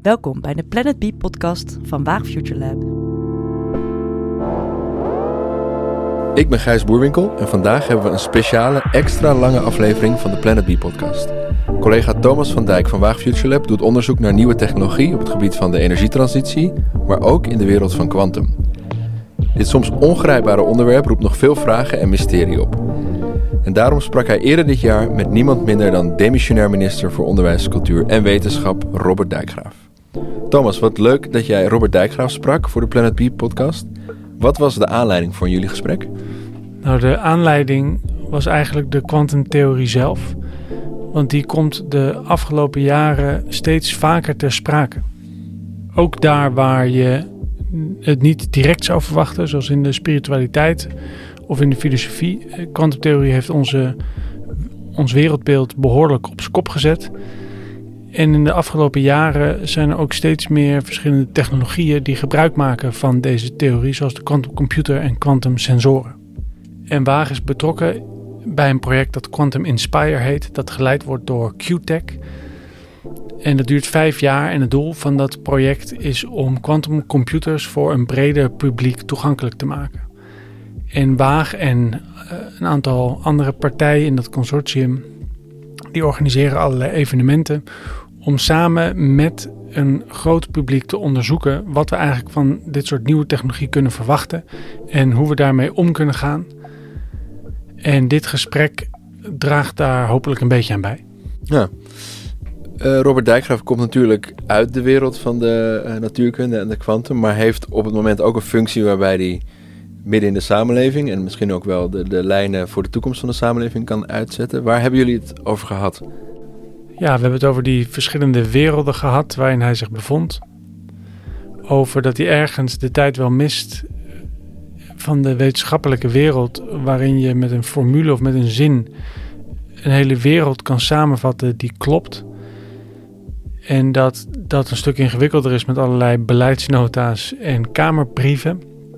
Welkom bij de Planet B podcast van Waag Future Lab. Ik ben Gijs Boerwinkel en vandaag hebben we een speciale, extra lange aflevering van de Planet B podcast. Collega Thomas van Dijk van Waag Future Lab doet onderzoek naar nieuwe technologie op het gebied van de energietransitie, maar ook in de wereld van quantum. Dit soms ongrijpbare onderwerp roept nog veel vragen en mysterie op. En daarom sprak hij eerder dit jaar met niemand minder dan demissionair minister voor Onderwijs, Cultuur en Wetenschap, Robert Dijkgraaf. Thomas, wat leuk dat jij Robert Dijkgraaf sprak voor de Planet B podcast. Wat was de aanleiding voor jullie gesprek? Nou, de aanleiding was eigenlijk de kwantumtheorie zelf. Want die komt de afgelopen jaren steeds vaker ter sprake. Ook daar waar je het niet direct zou verwachten, zoals in de spiritualiteit of in de filosofie. Kwantumtheorie heeft ons wereldbeeld behoorlijk op zijn kop gezet. En in de afgelopen jaren zijn er ook steeds meer verschillende technologieën die gebruik maken van deze theorie, zoals de quantumcomputer en quantumsensoren. En Waag is betrokken bij een project dat Quantum Inspire heet, dat geleid wordt door QTech. En dat duurt 5 jaar en het doel van dat project is om quantumcomputers voor een breder publiek toegankelijk te maken. En Waag en een aantal andere partijen in dat consortium, die organiseren allerlei evenementen om samen met een groot publiek te onderzoeken wat we eigenlijk van dit soort nieuwe technologie kunnen verwachten en hoe we daarmee om kunnen gaan. En dit gesprek draagt daar hopelijk een beetje aan bij. Ja. Robert Dijkgraaf komt natuurlijk uit de wereld van de natuurkunde en de kwantum, maar heeft op het moment ook een functie waarbij hij midden in de samenleving en misschien ook wel de lijnen voor de toekomst van de samenleving kan uitzetten. Waar hebben jullie het over gehad? Ja, we hebben het over die verschillende werelden gehad waarin hij zich bevond. Over dat hij ergens de tijd wel mist van de wetenschappelijke wereld, waarin je met een formule of met een zin een hele wereld kan samenvatten die klopt. En dat een stuk ingewikkelder is met allerlei beleidsnota's en kamerbrieven.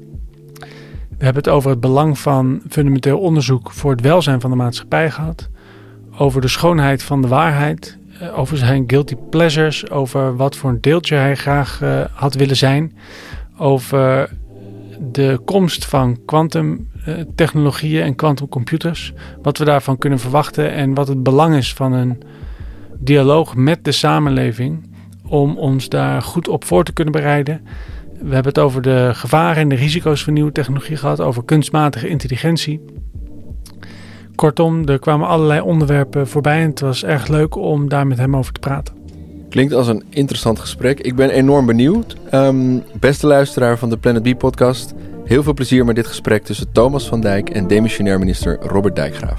We hebben het over het belang van fundamenteel onderzoek voor het welzijn van de maatschappij gehad. Over de schoonheid van de waarheid. Over zijn guilty pleasures. Over wat voor een deeltje hij graag had willen zijn. Over de komst van kwantumtechnologieën en kwantumcomputers. Wat we daarvan kunnen verwachten en wat het belang is van een dialoog met de samenleving om ons daar goed op voor te kunnen bereiden. We hebben het over de gevaren en de risico's van nieuwe technologie gehad, over kunstmatige intelligentie. Kortom, er kwamen allerlei onderwerpen voorbij en het was erg leuk om daar met hem over te praten. Klinkt als een interessant gesprek. Ik ben enorm benieuwd. Beste luisteraar van de Planet B podcast, heel veel plezier met dit gesprek tussen Thomas van Dijk en demissionair minister Robert Dijkgraaf.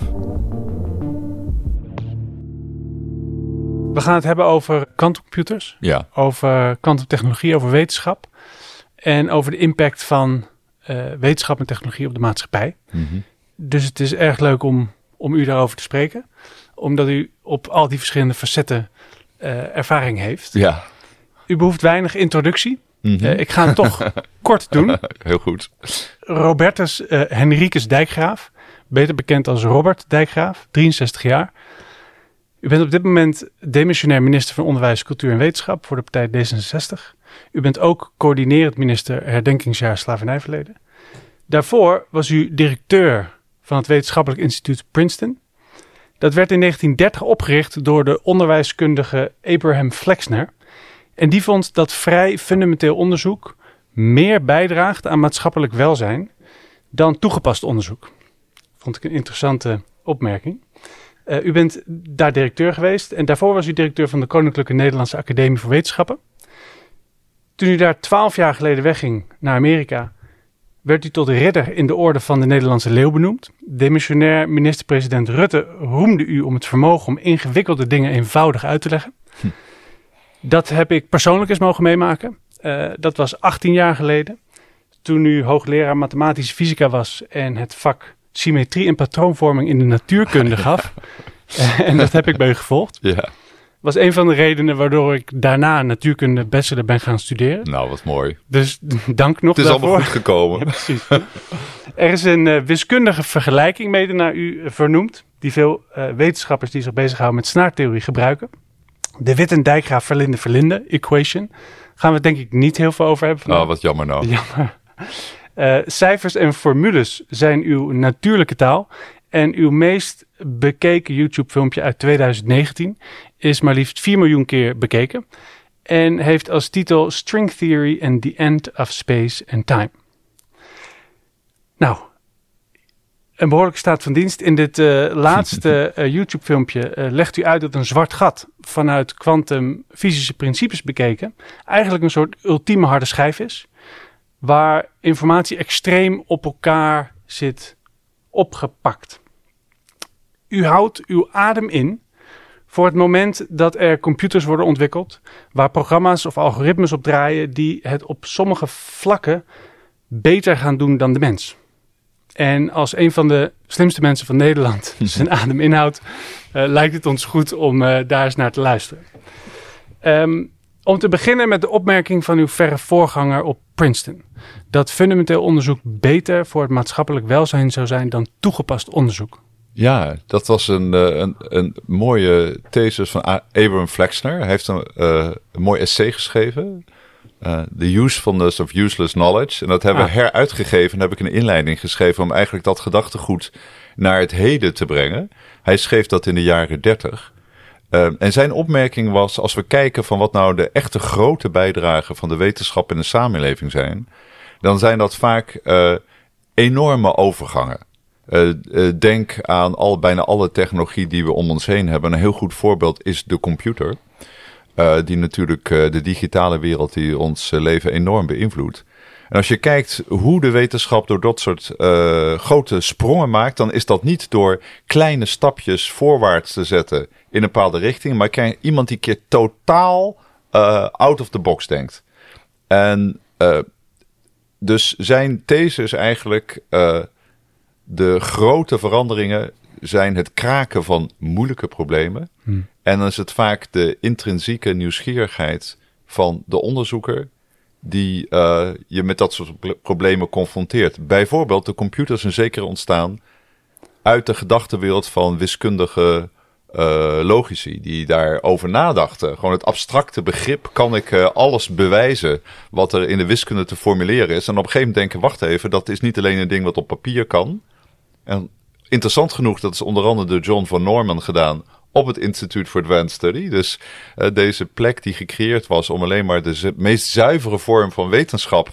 We gaan het hebben over quantumcomputers, over quantumtechnologie, over wetenschap en over de impact van wetenschap en technologie op de maatschappij. Mm-hmm. Dus het is erg leuk om u daarover te spreken, omdat u op al die verschillende facetten ervaring heeft. Ja. U behoeft weinig introductie. Mm-hmm. Ik ga het toch kort doen. Heel goed. Robertus Henricus Dijkgraaf, beter bekend als Robert Dijkgraaf, 63 jaar. U bent op dit moment demissionair minister van Onderwijs, Cultuur en Wetenschap voor de partij D66. U bent ook coördinerend minister Herdenkingsjaar Slavernijverleden. Daarvoor was u directeur van het wetenschappelijk instituut Princeton. Dat werd in 1930 opgericht door de onderwijskundige Abraham Flexner. En die vond dat vrij fundamenteel onderzoek meer bijdraagt aan maatschappelijk welzijn dan toegepast onderzoek. Vond ik een interessante opmerking. U bent daar directeur geweest en daarvoor was u directeur van de Koninklijke Nederlandse Academie voor Wetenschappen. Toen u daar 12 jaar geleden wegging naar Amerika, werd u tot ridder in de orde van de Nederlandse Leeuw benoemd. Demissionair minister-president Rutte roemde u om het vermogen om ingewikkelde dingen eenvoudig uit te leggen. Dat heb ik persoonlijk eens mogen meemaken. Dat was 18 jaar geleden, toen u hoogleraar mathematische fysica was en het vak symmetrie en patroonvorming in de natuurkunde gaf. En dat heb ik bij u gevolgd. Ja. Was een van de redenen waardoor ik daarna natuurkunde bachelor ben gaan studeren. Nou, wat mooi. Dus dank nog daarvoor. Het is allemaal goed gekomen. Ja, precies. Er is een wiskundige vergelijking mede naar u vernoemd, die veel wetenschappers die zich bezighouden met snaartheorie gebruiken. De Witten-Dijkgraaf-Verlinde equation. Gaan we het denk ik niet heel veel over hebben vandaag. Oh, wat jammer nou. Jammer. Cijfers en formules zijn uw natuurlijke taal. En uw meest bekeken YouTube-filmpje uit 2019 is maar liefst 4 miljoen keer bekeken. En heeft als titel String Theory and the End of Space and Time. Nou, een behoorlijke staat van dienst. In dit laatste YouTube-filmpje legt u uit dat een zwart gat vanuit kwantumfysische principes bekeken eigenlijk een soort ultieme harde schijf is, waar informatie extreem op elkaar zit opgepakt. U houdt uw adem in voor het moment dat er computers worden ontwikkeld, waar programma's of algoritmes op draaien die het op sommige vlakken beter gaan doen dan de mens. En als een van de slimste mensen van Nederland zijn adem inhoudt, lijkt het ons goed om daar eens naar te luisteren. Om te beginnen met de opmerking van uw verre voorganger op Princeton, dat fundamenteel onderzoek beter voor het maatschappelijk welzijn zou zijn dan toegepast onderzoek. Ja, dat was een mooie thesis van Abraham Flexner. Hij heeft een mooi essay geschreven. The Usefulness of Useless Knowledge. En dat hebben we heruitgegeven. En heb ik een inleiding geschreven om eigenlijk dat gedachtegoed naar het heden te brengen. Hij schreef dat in de jaren 30. En zijn opmerking was, als we kijken van wat nou de echte grote bijdragen van de wetenschap in de samenleving zijn, dan zijn dat vaak enorme overgangen. Denk aan bijna alle technologie die we om ons heen hebben. Een heel goed voorbeeld is de computer. Die natuurlijk de digitale wereld die ons leven enorm beïnvloedt. En als je kijkt hoe de wetenschap door dat soort grote sprongen maakt, dan is dat niet door kleine stapjes voorwaarts te zetten in een bepaalde richting, maar iemand die een keer totaal out of the box denkt. En dus zijn these is eigenlijk de grote veranderingen zijn het kraken van moeilijke problemen. En dan is het vaak de intrinsieke nieuwsgierigheid van de onderzoeker die je met dat soort problemen confronteert. Bijvoorbeeld de computers zijn zeker ontstaan uit de gedachtenwereld van wiskundige logici die daarover nadachten. Gewoon het abstracte begrip, kan ik alles bewijzen wat er in de wiskunde te formuleren is. En op een gegeven moment denken, wacht even, dat is niet alleen een ding wat op papier kan. En interessant genoeg, dat is onder andere door John von Neumann gedaan op het Institute for Advanced Study. Dus deze plek die gecreëerd was om alleen maar de meest zuivere vorm van wetenschap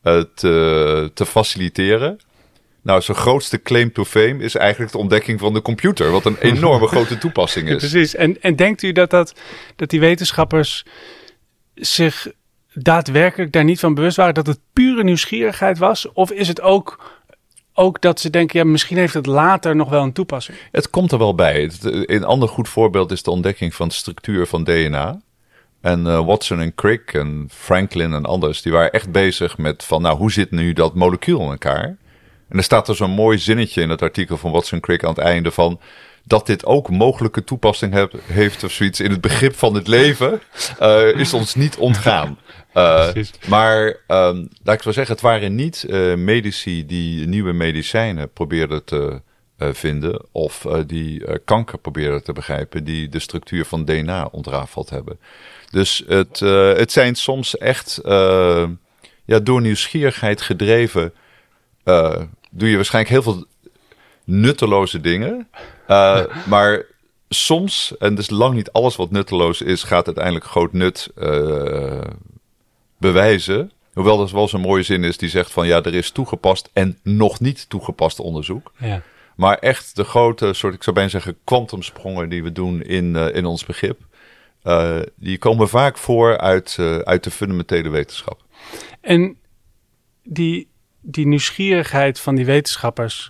te faciliteren. Nou, zijn grootste claim to fame is eigenlijk de ontdekking van de computer, wat een enorme grote toepassing is. Precies. En denkt u dat die wetenschappers zich daadwerkelijk daar niet van bewust waren dat het pure nieuwsgierigheid was? Of is het ook dat ze denken, ja, misschien heeft het later nog wel een toepassing? Het komt er wel bij. Een ander goed voorbeeld is de ontdekking van de structuur van DNA. En Watson en Crick en Franklin en anders, die waren echt bezig met van, nou, hoe zit nu dat molecuul in elkaar? En er staat er zo'n mooi zinnetje in het artikel van Watson en Crick aan het einde van, dat dit ook mogelijke toepassing heeft of zoiets in het begrip van het leven, is ons niet ontgaan. Maar laat ik wel zeggen, het waren niet medici die nieuwe medicijnen probeerden te vinden of die kanker probeerden te begrijpen, die de structuur van DNA ontrafeld hebben. Dus het zijn soms echt door nieuwsgierigheid gedreven, doe je waarschijnlijk heel veel nutteloze dingen. Maar soms, en dus lang niet alles wat nutteloos is, gaat uiteindelijk groot nut bewijzen. Hoewel er wel zo'n mooie zin is die zegt van, ja, er is toegepast en nog niet toegepast onderzoek. Ja. Maar echt de grote soort, ik zou bijna zeggen, kwantumsprongen die we doen in ons begrip, die komen vaak voor uit de fundamentele wetenschap. En die nieuwsgierigheid van die wetenschappers,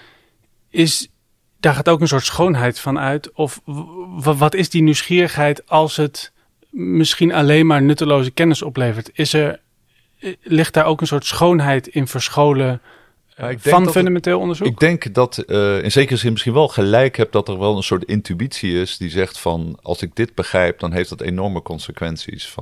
daar gaat ook een soort schoonheid van uit? Of wat is die nieuwsgierigheid als het misschien alleen maar nutteloze kennis oplevert? Ligt daar ook een soort schoonheid in verscholen van fundamenteel onderzoek? Ik denk dat in zekere zin misschien wel gelijk heb dat er wel een soort intuïtie is die zegt van, als ik dit begrijp, dan heeft dat enorme consequenties.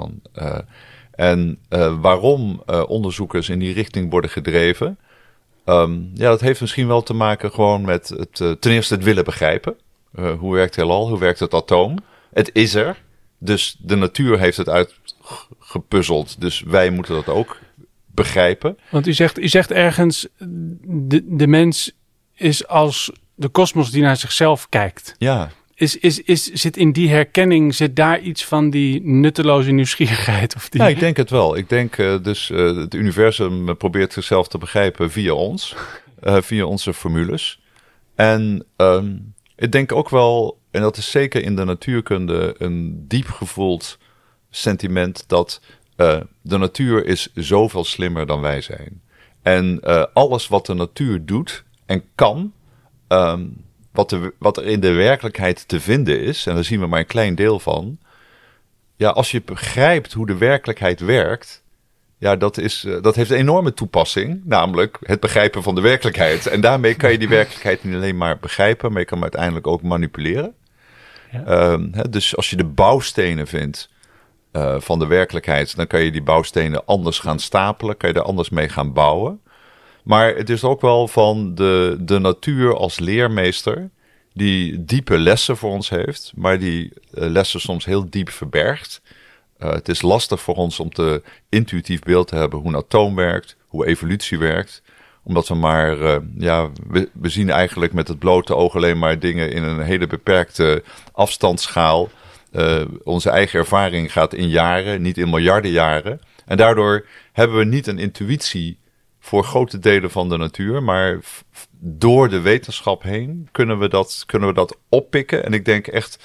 Waarom onderzoekers in die richting worden gedreven, dat heeft misschien wel te maken gewoon met ten eerste het willen begrijpen. Hoe werkt het heelal? Hoe werkt het atoom? Het is er. Dus de natuur heeft het uitgepuzzeld. Dus wij moeten dat ook begrijpen. Want u zegt ergens, de mens is als de kosmos die naar zichzelf kijkt. Ja. Zit in die herkenning, zit daar iets van die nutteloze nieuwsgierigheid? Of die... Ja, ik denk het wel. Ik denk het universum probeert zichzelf te begrijpen via ons. Via onze formules. En ik denk ook wel, en dat is zeker in de natuurkunde een diep gevoeld sentiment, dat de natuur is zoveel slimmer dan wij zijn. En alles wat de natuur doet en kan, wat er in de werkelijkheid te vinden is, en daar zien we maar een klein deel van. Ja, als je begrijpt hoe de werkelijkheid werkt, ja, dat heeft een enorme toepassing, namelijk het begrijpen van de werkelijkheid. En daarmee kan je die werkelijkheid niet alleen maar begrijpen, maar je kan hem uiteindelijk ook manipuleren. Ja. Dus als je de bouwstenen vindt van de werkelijkheid, dan kan je die bouwstenen anders gaan stapelen, kan je er anders mee gaan bouwen. Maar het is ook wel van de natuur als leermeester, die diepe lessen voor ons heeft, maar die lessen soms heel diep verbergt. Het is lastig voor ons om te intuïtief beeld te hebben hoe een atoom werkt, hoe evolutie werkt. Omdat we maar, we zien eigenlijk met het blote oog alleen maar dingen in een hele beperkte afstandsschaal. Onze eigen ervaring gaat in jaren, niet in miljarden jaren. En daardoor hebben we niet een intuïtie voor grote delen van de natuur, maar door de wetenschap heen kunnen we dat oppikken. En ik denk echt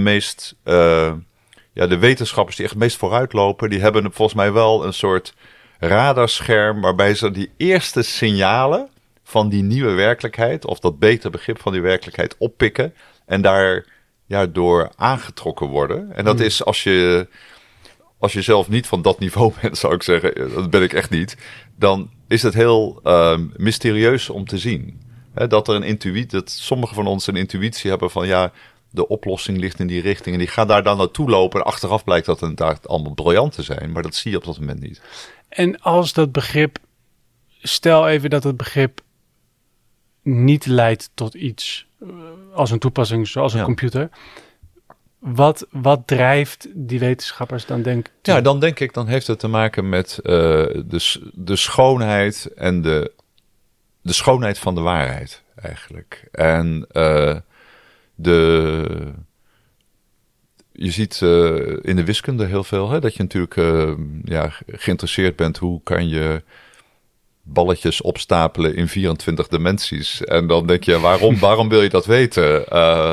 de wetenschappers die echt het meest vooruitlopen, die hebben volgens mij wel een soort radarscherm waarbij ze die eerste signalen van die nieuwe werkelijkheid, of dat beter begrip van die werkelijkheid oppikken en daar door aangetrokken worden. En dat is als je zelf niet van dat niveau bent, zou ik zeggen, dat ben ik echt niet, dan is het heel mysterieus om te zien. Dat sommigen van ons een intuïtie hebben van de oplossing ligt in die richting en die gaan daar dan naartoe lopen en achteraf blijkt dat het allemaal briljant te zijn, maar dat zie je op dat moment niet. En als dat begrip, stel even dat het begrip niet leidt tot iets als een toepassing zoals een computer. Wat drijft die wetenschappers dan denk ik? Ja, dan heeft het te maken met de schoonheid en de schoonheid van de waarheid eigenlijk. En je ziet in de wiskunde heel veel, dat je natuurlijk geïnteresseerd bent hoe kan je balletjes opstapelen in 24 dimensies. En dan denk je, waarom wil je dat weten?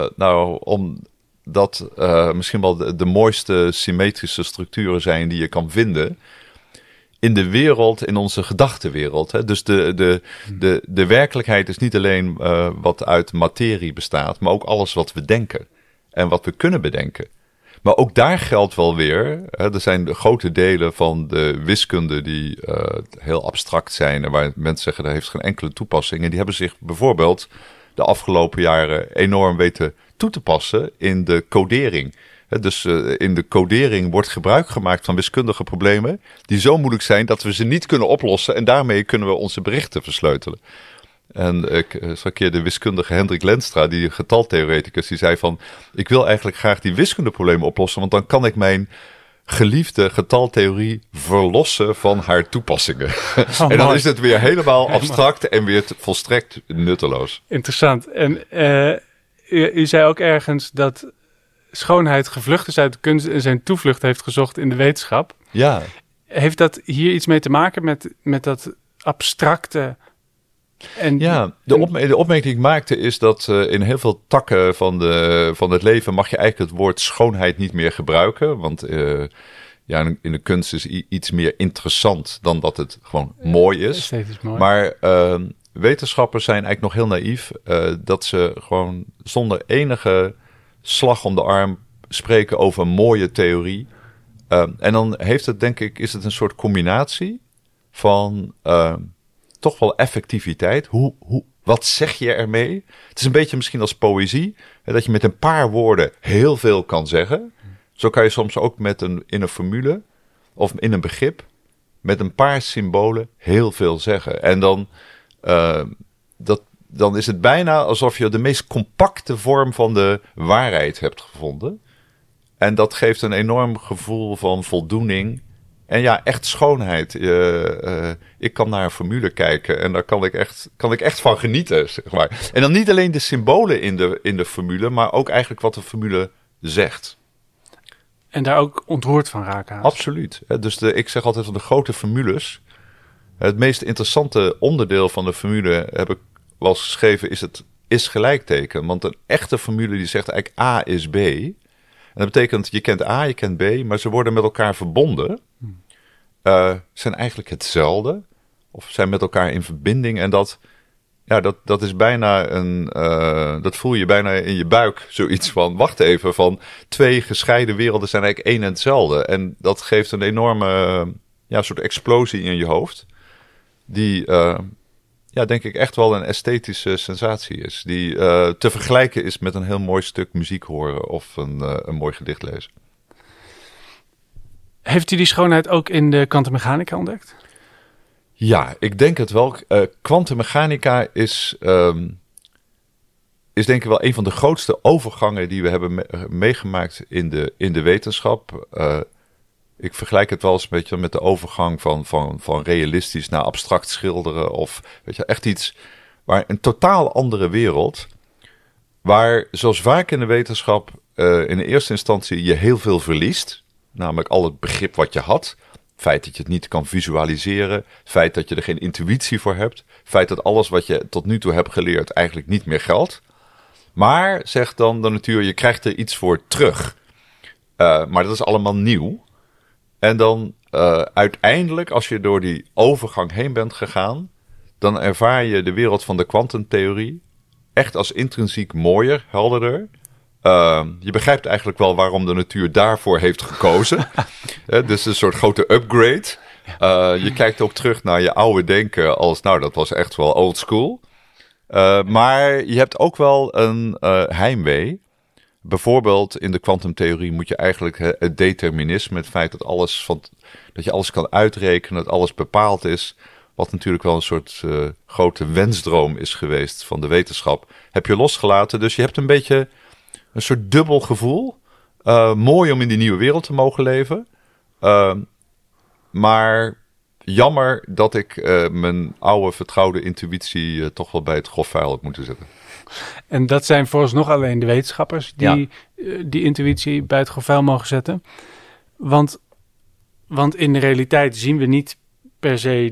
Omdat misschien wel de mooiste symmetrische structuren zijn die je kan vinden in de wereld, in onze gedachtenwereld. Hè? Dus de werkelijkheid is niet alleen wat uit materie bestaat, maar ook alles wat we denken en wat we kunnen bedenken. Maar ook daar geldt wel weer, er zijn grote delen van de wiskunde die heel abstract zijn en waar mensen zeggen, dat heeft geen enkele toepassing. En die hebben zich bijvoorbeeld de afgelopen jaren enorm weten toe te passen in de codering. Dus in de codering wordt gebruik gemaakt van wiskundige problemen die zo moeilijk zijn dat we ze niet kunnen oplossen en daarmee kunnen we onze berichten versleutelen. En ik zag een keer de wiskundige Hendrik Lenstra, die getaltheoreticus, die zei van, ik wil eigenlijk graag die wiskundeproblemen oplossen, want dan kan ik mijn geliefde getaltheorie verlossen van haar toepassingen. En dan is het weer helemaal abstract en weer volstrekt nutteloos. Interessant. En u zei ook ergens dat schoonheid gevlucht is uit de kunst en zijn toevlucht heeft gezocht in de wetenschap. Ja. Heeft dat hier iets mee te maken met dat abstracte? De opmerking die ik maakte is dat in heel veel takken van het leven mag je eigenlijk het woord schoonheid niet meer gebruiken. Want in de kunst is iets meer interessant dan dat het gewoon mooi is. Mooi. Maar wetenschappers zijn eigenlijk nog heel naïef dat ze gewoon zonder enige slag om de arm spreken over een mooie theorie. En dan heeft het, denk ik, is het een soort combinatie van toch wel effectiviteit. Wat zeg je ermee? Het is een beetje misschien als poëzie, dat je met een paar woorden heel veel kan zeggen. Zo kan je soms ook in een formule of in een begrip met een paar symbolen heel veel zeggen. En dan is het bijna alsof je de meest compacte vorm van de waarheid hebt gevonden. En dat geeft een enorm gevoel van voldoening. En ja, echt schoonheid. Ik kan naar een formule kijken en daar kan ik echt van genieten, zeg maar. En dan niet alleen de symbolen in de formule, maar ook eigenlijk wat de formule zegt. En daar ook ontroerd van raken. Absoluut. Dus ik zeg altijd van de grote formules. Het meest interessante onderdeel van de formule, heb ik wel eens geschreven, is het is-gelijkteken. Want een echte formule die zegt eigenlijk A is B. En dat betekent, je kent A, je kent B, maar ze worden met elkaar verbonden. Zijn eigenlijk hetzelfde. Of zijn met elkaar in verbinding. En dat is bijna dat voel je bijna in je buik. Zoiets van, wacht even, van 2 gescheiden werelden zijn eigenlijk 1 en hetzelfde. En dat geeft een enorme soort explosie in je hoofd. Die, denk ik echt wel een esthetische sensatie is. Die te vergelijken is met een heel mooi stuk muziek horen of een mooi gedicht lezen. Heeft u die schoonheid ook in de kwantummechanica ontdekt? Ja, ik denk het wel. Kwantummechanica is denk ik wel een van de grootste overgangen die we hebben meegemaakt in de wetenschap. Ik vergelijk het wel eens een beetje met de overgang van realistisch naar abstract schilderen. Of weet je, echt iets waar een totaal andere wereld. Waar, zoals vaak in de wetenschap, in de eerste instantie je heel veel verliest. Namelijk al het begrip wat je had. Het feit dat je het niet kan visualiseren. Het feit dat je er geen intuïtie voor hebt. Het feit dat alles wat je tot nu toe hebt geleerd eigenlijk niet meer geldt. Maar, zegt dan de natuur, je krijgt er iets voor terug. Maar dat is allemaal nieuw. En dan uiteindelijk, als je door die overgang heen bent gegaan, dan ervaar je de wereld van de kwantumtheorie echt als intrinsiek mooier, helderder. Je begrijpt eigenlijk wel waarom de natuur daarvoor heeft gekozen. Dus een soort grote upgrade. Je kijkt ook terug naar je oude denken als, nou, dat was echt wel old school. Maar je hebt ook wel een heimwee. Bijvoorbeeld in de kwantumtheorie moet je eigenlijk het determinisme, het feit dat je alles kan uitrekenen, dat alles bepaald is, wat natuurlijk wel een soort grote wensdroom is geweest van de wetenschap, heb je losgelaten. Dus je hebt een beetje een soort dubbel gevoel. Mooi om in die nieuwe wereld te mogen leven. Maar jammer dat ik mijn oude vertrouwde intuïtie toch wel bij het grofvuil heb moeten zetten. En dat zijn vooralsnog alleen de wetenschappers die die intuïtie bij het grofvuil mogen zetten. Want in de realiteit zien we niet per se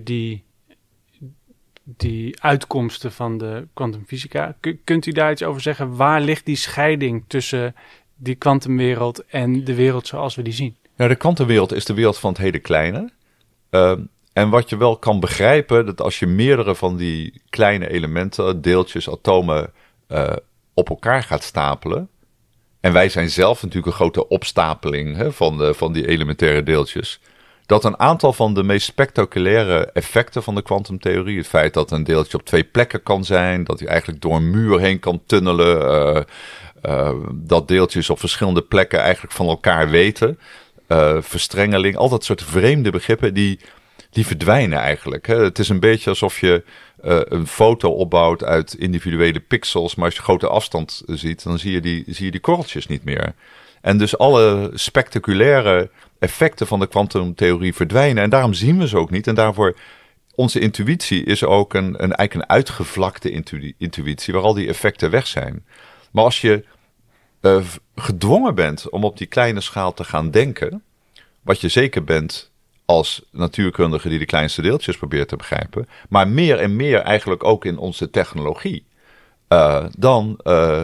die uitkomsten van de kwantumfysica. Kunt u daar iets over zeggen? Waar ligt die scheiding tussen die kwantumwereld en de wereld zoals we die zien? Nou, de kwantumwereld is de wereld van het hele kleine. En wat je wel kan begrijpen, dat als je meerdere van die kleine elementen, deeltjes, atomen, op elkaar gaat stapelen. En wij zijn zelf natuurlijk een grote opstapeling van die elementaire deeltjes. Dat een aantal van de meest spectaculaire effecten van de kwantumtheorie, het feit dat een deeltje op 2 plekken kan zijn, dat hij eigenlijk door een muur heen kan tunnelen, dat deeltjes op verschillende plekken eigenlijk van elkaar weten, verstrengeling, al dat soort vreemde begrippen die verdwijnen eigenlijk. Hè. Het is een beetje alsof je een foto opbouwt uit individuele pixels, maar als je grote afstand ziet, dan zie je die korreltjes niet meer. En dus alle spectaculaire effecten van de kwantumtheorie verdwijnen. En daarom zien we ze ook niet. En daarvoor, onze intuïtie is ook eigenlijk een uitgevlakte intuïtie, waar al die effecten weg zijn. Maar als je gedwongen bent om op die kleine schaal te gaan denken, wat je zeker bent als natuurkundige die de kleinste deeltjes probeert te begrijpen, maar meer en meer eigenlijk ook in onze technologie, dan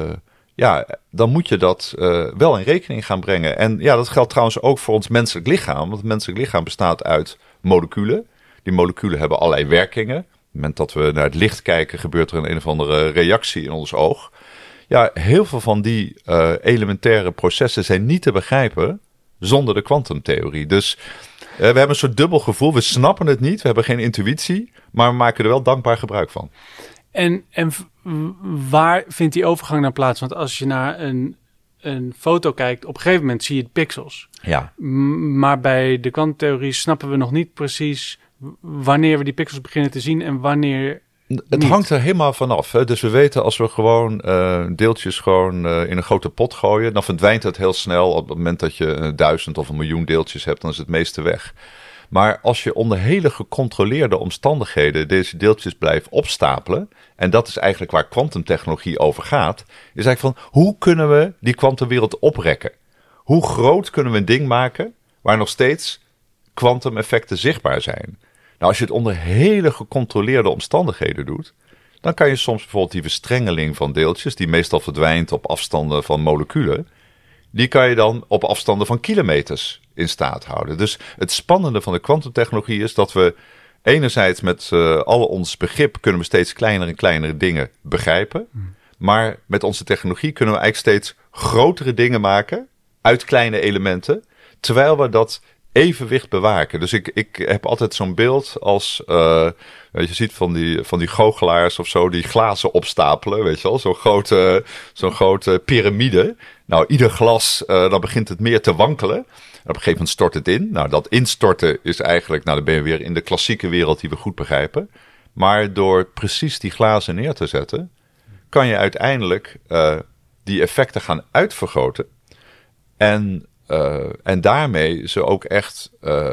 moet je dat wel in rekening gaan brengen. En ja, dat geldt trouwens ook voor ons menselijk lichaam, want het menselijk lichaam bestaat uit moleculen. Die moleculen hebben allerlei werkingen. Op het moment dat we naar het licht kijken, gebeurt er een of andere reactie in ons oog. Ja, heel veel van die elementaire processen zijn niet te begrijpen zonder de kwantumtheorie. Dus we hebben een soort dubbel gevoel. We snappen het niet, we hebben geen intuïtie, maar we maken er wel dankbaar gebruik van. En waar vindt die overgang nou plaats? Want als je naar een foto kijkt, op een gegeven moment zie je pixels. Ja. Maar bij de kwantumtheorie snappen we nog niet precies wanneer we die pixels beginnen te zien en wanneer Het hangt er helemaal vanaf. Hè? Dus we weten als we gewoon deeltjes in een grote pot gooien, dan verdwijnt het heel snel. Op het moment dat je 1000 of 1 miljoen deeltjes hebt, dan is het meeste weg. Maar als je onder hele gecontroleerde omstandigheden deze deeltjes blijft opstapelen, en dat is eigenlijk waar kwantumtechnologie over gaat, is eigenlijk van hoe kunnen we die kwantumwereld oprekken? Hoe groot kunnen we een ding maken waar nog steeds kwantumeffecten zichtbaar zijn? Nou, als je het onder hele gecontroleerde omstandigheden doet, dan kan je soms bijvoorbeeld die verstrengeling van deeltjes, die meestal verdwijnt op afstanden van moleculen, die kan je dan op afstanden van kilometers in staat houden. Dus het spannende van de kwantumtechnologie is dat we enerzijds met al ons begrip kunnen we steeds kleinere en kleinere dingen begrijpen. Maar met onze technologie kunnen we eigenlijk steeds grotere dingen maken uit kleine elementen, terwijl we dat evenwicht bewaken. Dus ik heb altijd zo'n beeld als je ziet van die goochelaars of zo die glazen opstapelen, weet je wel, zo'n grote piramide. Nou, ieder glas, dan begint het meer te wankelen. En op een gegeven moment stort het in. Nou, dat instorten is eigenlijk, dan ben je weer in de klassieke wereld die we goed begrijpen. Maar door precies die glazen neer te zetten, kan je uiteindelijk die effecten gaan uitvergroten. En daarmee ze ook echt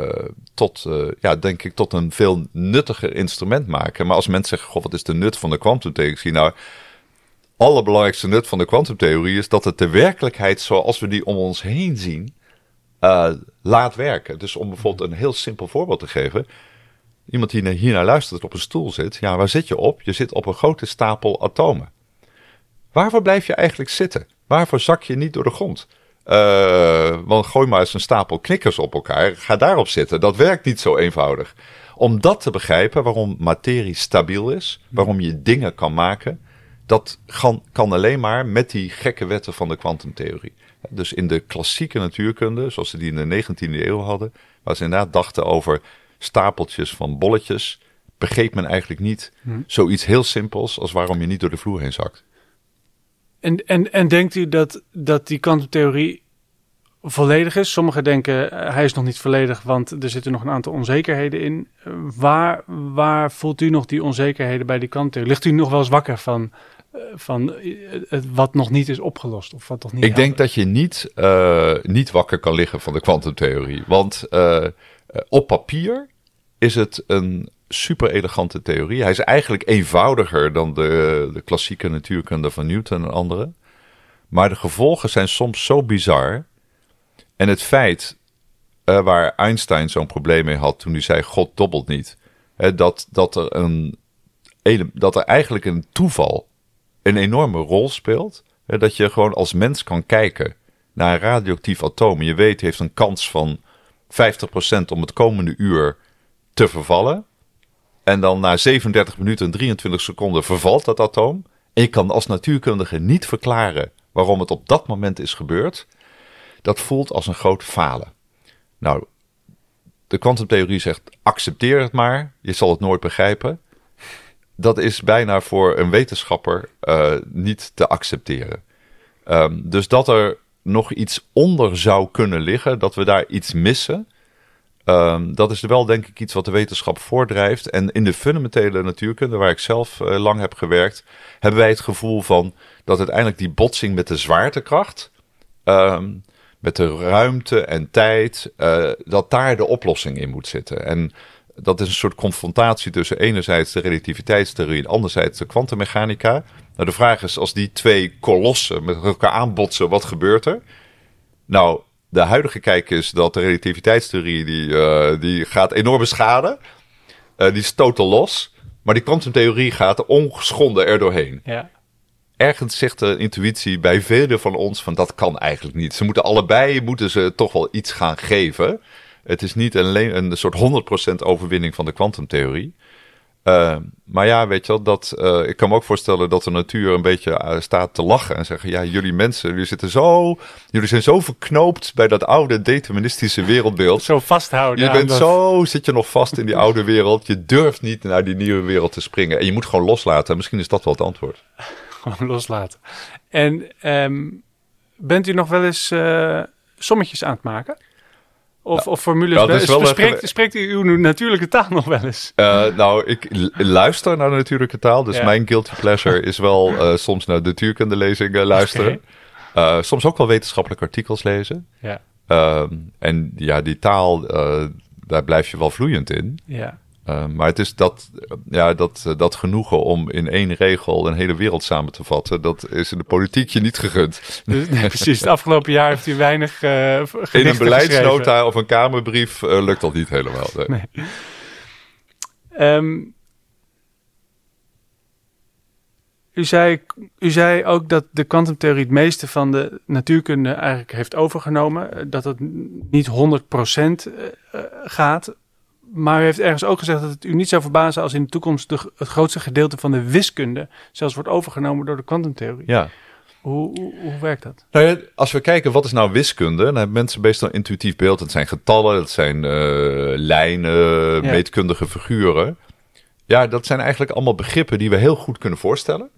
denk ik, tot een veel nuttiger instrument maken. Maar als mensen zeggen, goh, wat is de nut van de kwantumtheorie? Nou, allerbelangrijkste nut van de kwantumtheorie is dat het de werkelijkheid zoals we die om ons heen zien, laat werken. Dus om bijvoorbeeld een heel simpel voorbeeld te geven. Iemand die hiernaar luistert op een stoel zit. Ja, waar zit je op? Je zit op een grote stapel atomen. Waarvoor blijf je eigenlijk zitten? Waarvoor zak je niet door de grond? Want gooi maar eens een stapel knikkers op elkaar. Ga daarop zitten. Dat werkt niet zo eenvoudig. Om dat te begrijpen, waarom materie stabiel is, waarom je dingen kan maken, dat kan alleen maar met die gekke wetten van de kwantumtheorie. Dus in de klassieke natuurkunde, zoals ze die in de 19e eeuw hadden, waar ze inderdaad dachten over stapeltjes van bolletjes, begreep men eigenlijk niet zoiets heel simpels als waarom je niet door de vloer heen zakt. En denkt u dat die kwantumtheorie volledig is? Sommigen denken hij is nog niet volledig, want er zitten nog een aantal onzekerheden in. Waar voelt u nog die onzekerheden bij die kwantumtheorie? Ligt u nog wel eens wakker van wat nog niet is opgelost? Of wat nog niet Ik denk dat je niet wakker kan liggen van de kwantumtheorie. Want op papier is het een super elegante theorie. Hij is eigenlijk eenvoudiger dan de klassieke natuurkunde van Newton en anderen. Maar de gevolgen zijn soms zo bizar. En het feit waar Einstein zo'n probleem mee had toen hij zei God dobbelt niet. Dat er eigenlijk een toeval een enorme rol speelt. Dat je gewoon als mens kan kijken naar een radioactief atoom. En je weet, heeft een kans van 50% om het komende uur te vervallen. En dan na 37 minuten en 23 seconden vervalt dat atoom. En je kan als natuurkundige niet verklaren waarom het op dat moment is gebeurd. Dat voelt als een groot falen. Nou, de kwantumtheorie zegt, accepteer het maar. Je zal het nooit begrijpen. Dat is bijna voor een wetenschapper niet te accepteren. Dus dat er nog iets onder zou kunnen liggen, dat we daar iets missen, dat is wel denk ik iets wat de wetenschap voordrijft. En in de fundamentele natuurkunde, waar ik zelf lang heb gewerkt, hebben wij het gevoel van dat uiteindelijk die botsing met de zwaartekracht, met de ruimte en tijd, dat daar de oplossing in moet zitten. En dat is een soort confrontatie tussen enerzijds de relativiteitstheorie en anderzijds de kwantummechanica. Nou, de vraag is, als die twee kolossen met elkaar aanbotsen, wat gebeurt er? Nou, de huidige kijk is dat de relativiteitstheorie die gaat enorme schade. Die stoot er los. Maar die kwantumtheorie gaat ongeschonden erdoorheen. Ja. Ergens zegt de intuïtie bij velen van ons van dat kan eigenlijk niet. Ze moeten allebei toch wel iets gaan geven. Het is niet alleen een soort 100% overwinning van de kwantumtheorie. Maar ja, weet je wel, ik kan me ook voorstellen dat de natuur een beetje staat te lachen en zeggen, ja, jullie mensen, jullie zijn zo verknoopt bij dat oude deterministische wereldbeeld. Zo vasthouden. Zit je nog vast in die oude wereld. Je durft niet naar die nieuwe wereld te springen. En je moet gewoon loslaten. En misschien is dat wel het antwoord. Gewoon loslaten. En bent u nog wel eens sommetjes aan het maken? Of formules. Spreekt u uw natuurlijke taal nog wel eens? Ik luister naar de natuurlijke taal. Dus mijn guilty pleasure is wel soms naar de natuurkundelezingen luisteren. Okay. Soms ook wel wetenschappelijke artikels lezen. Ja. En ja, die taal, daar blijf je wel vloeiend in. Ja. Maar het is dat genoegen om in 1 regel een hele wereld samen te vatten, dat is in de politiek je niet gegund. Dus, nee, precies, het afgelopen jaar heeft u weinig gedichten in een beleidsnota geschreven. Of een kamerbrief lukt dat niet helemaal. Nee. U zei ook dat de kwantumtheorie het meeste van de natuurkunde eigenlijk heeft overgenomen. Dat het niet 100% gaat. Maar u heeft ergens ook gezegd dat het u niet zou verbazen als in de toekomst het grootste gedeelte van de wiskunde zelfs wordt overgenomen door de kwantumtheorie. Ja. Hoe werkt dat? Nou ja, als we kijken wat is nou wiskunde, dan hebben mensen meestal een intuïtief beeld. Dat zijn getallen, dat zijn lijnen, meetkundige figuren. Ja, dat zijn eigenlijk allemaal begrippen die we heel goed kunnen voorstellen.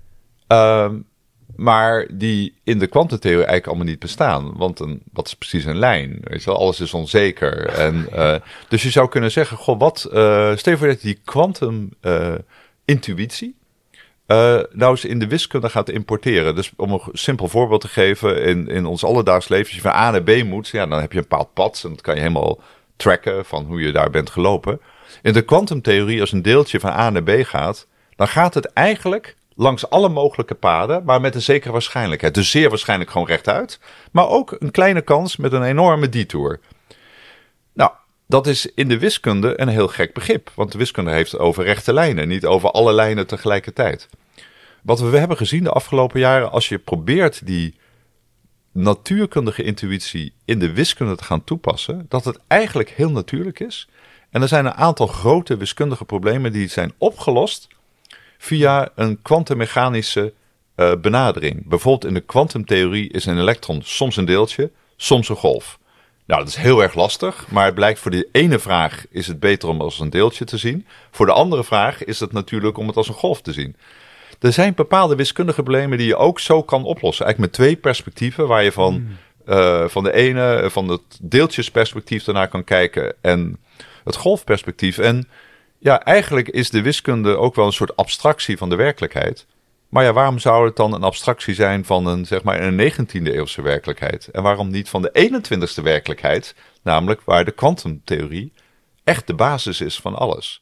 Maar die in de kwantumtheorie eigenlijk allemaal niet bestaan. Want wat is precies een lijn? Weet je wel? Alles is onzeker. En, dus je zou kunnen zeggen, stel je voor dat je die kwantumintuïtie nou eens in de wiskunde gaat importeren. Dus om een simpel voorbeeld te geven, in ons alledaags leven, als je van A naar B moet, ja, dan heb je een bepaald pad en dat kan je helemaal tracken van hoe je daar bent gelopen. In de kwantumtheorie, als een deeltje van A naar B gaat, dan gaat het eigenlijk langs alle mogelijke paden, maar met een zekere waarschijnlijkheid. Dus zeer waarschijnlijk gewoon rechtuit, maar ook een kleine kans met een enorme detour. Nou, dat is in de wiskunde een heel gek begrip, want de wiskunde heeft over rechte lijnen, niet over alle lijnen tegelijkertijd. Wat we hebben gezien de afgelopen jaren, als je probeert die natuurkundige intuïtie in de wiskunde te gaan toepassen, dat het eigenlijk heel natuurlijk is. En er zijn een aantal grote wiskundige problemen die zijn opgelost via een kwantummechanische benadering. Bijvoorbeeld in de kwantumtheorie is een elektron soms een deeltje, soms een golf. Nou, dat is heel erg lastig, maar het blijkt voor de ene vraag is het beter om als een deeltje te zien. Voor de andere vraag is het natuurlijk om het als een golf te zien. Er zijn bepaalde wiskundige problemen die je ook zo kan oplossen. Eigenlijk met 2 perspectieven waar je van de ene, van het deeltjesperspectief daarnaar kan kijken en het golfperspectief. En ja, eigenlijk is de wiskunde ook wel een soort abstractie van de werkelijkheid. Maar ja, waarom zou het dan een abstractie zijn van een 19e eeuwse werkelijkheid? En waarom niet van de 21e werkelijkheid? Namelijk waar de kwantumtheorie echt de basis is van alles.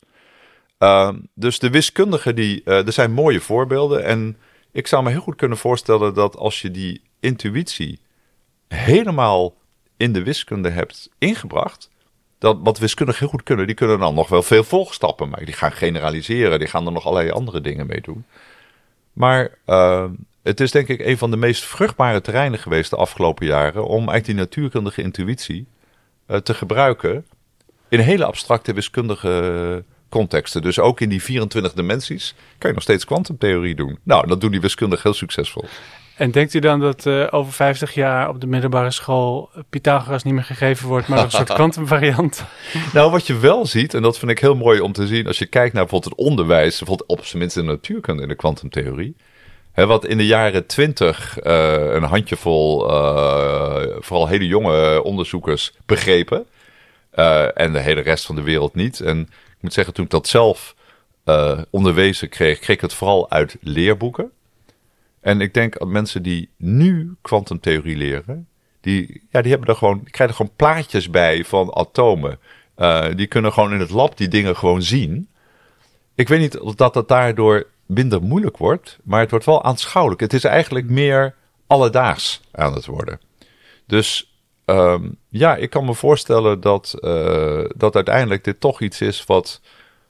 Dus de wiskundigen, er zijn mooie voorbeelden. En ik zou me heel goed kunnen voorstellen dat als je die intuïtie helemaal in de wiskunde hebt ingebracht, dat wat wiskundigen heel goed kunnen, die kunnen dan nog wel veel volgstappen maken. Die gaan generaliseren, die gaan er nog allerlei andere dingen mee doen. Maar het is denk ik een van de meest vruchtbare terreinen geweest de afgelopen jaren om eigenlijk die natuurkundige intuïtie te gebruiken in hele abstracte wiskundige contexten. Dus ook in die 24 dimensies kan je nog steeds kwantumtheorie doen. Nou, dat doen die wiskundigen heel succesvol. En denkt u dan dat over 50 jaar op de middelbare school Pythagoras niet meer gegeven wordt, maar een soort kwantumvariant? Nou, wat je wel ziet, en dat vind ik heel mooi om te zien als je kijkt naar bijvoorbeeld het onderwijs, bijvoorbeeld op zijn minst in de natuurkunde, in de kwantumtheorie. Wat in de jaren 20 een handjevol, vooral hele jonge onderzoekers begrepen. En de hele rest van de wereld niet. En ik moet zeggen, toen ik dat zelf onderwezen kreeg ik het vooral uit leerboeken. En ik denk dat mensen die nu kwantumtheorie leren, die krijgen er gewoon plaatjes bij van atomen. Die kunnen gewoon in het lab die dingen gewoon zien. Ik weet niet of dat daardoor minder moeilijk wordt, maar het wordt wel aanschouwelijk. Het is eigenlijk meer alledaags aan het worden. Dus ik kan me voorstellen dat uiteindelijk dit toch iets is wat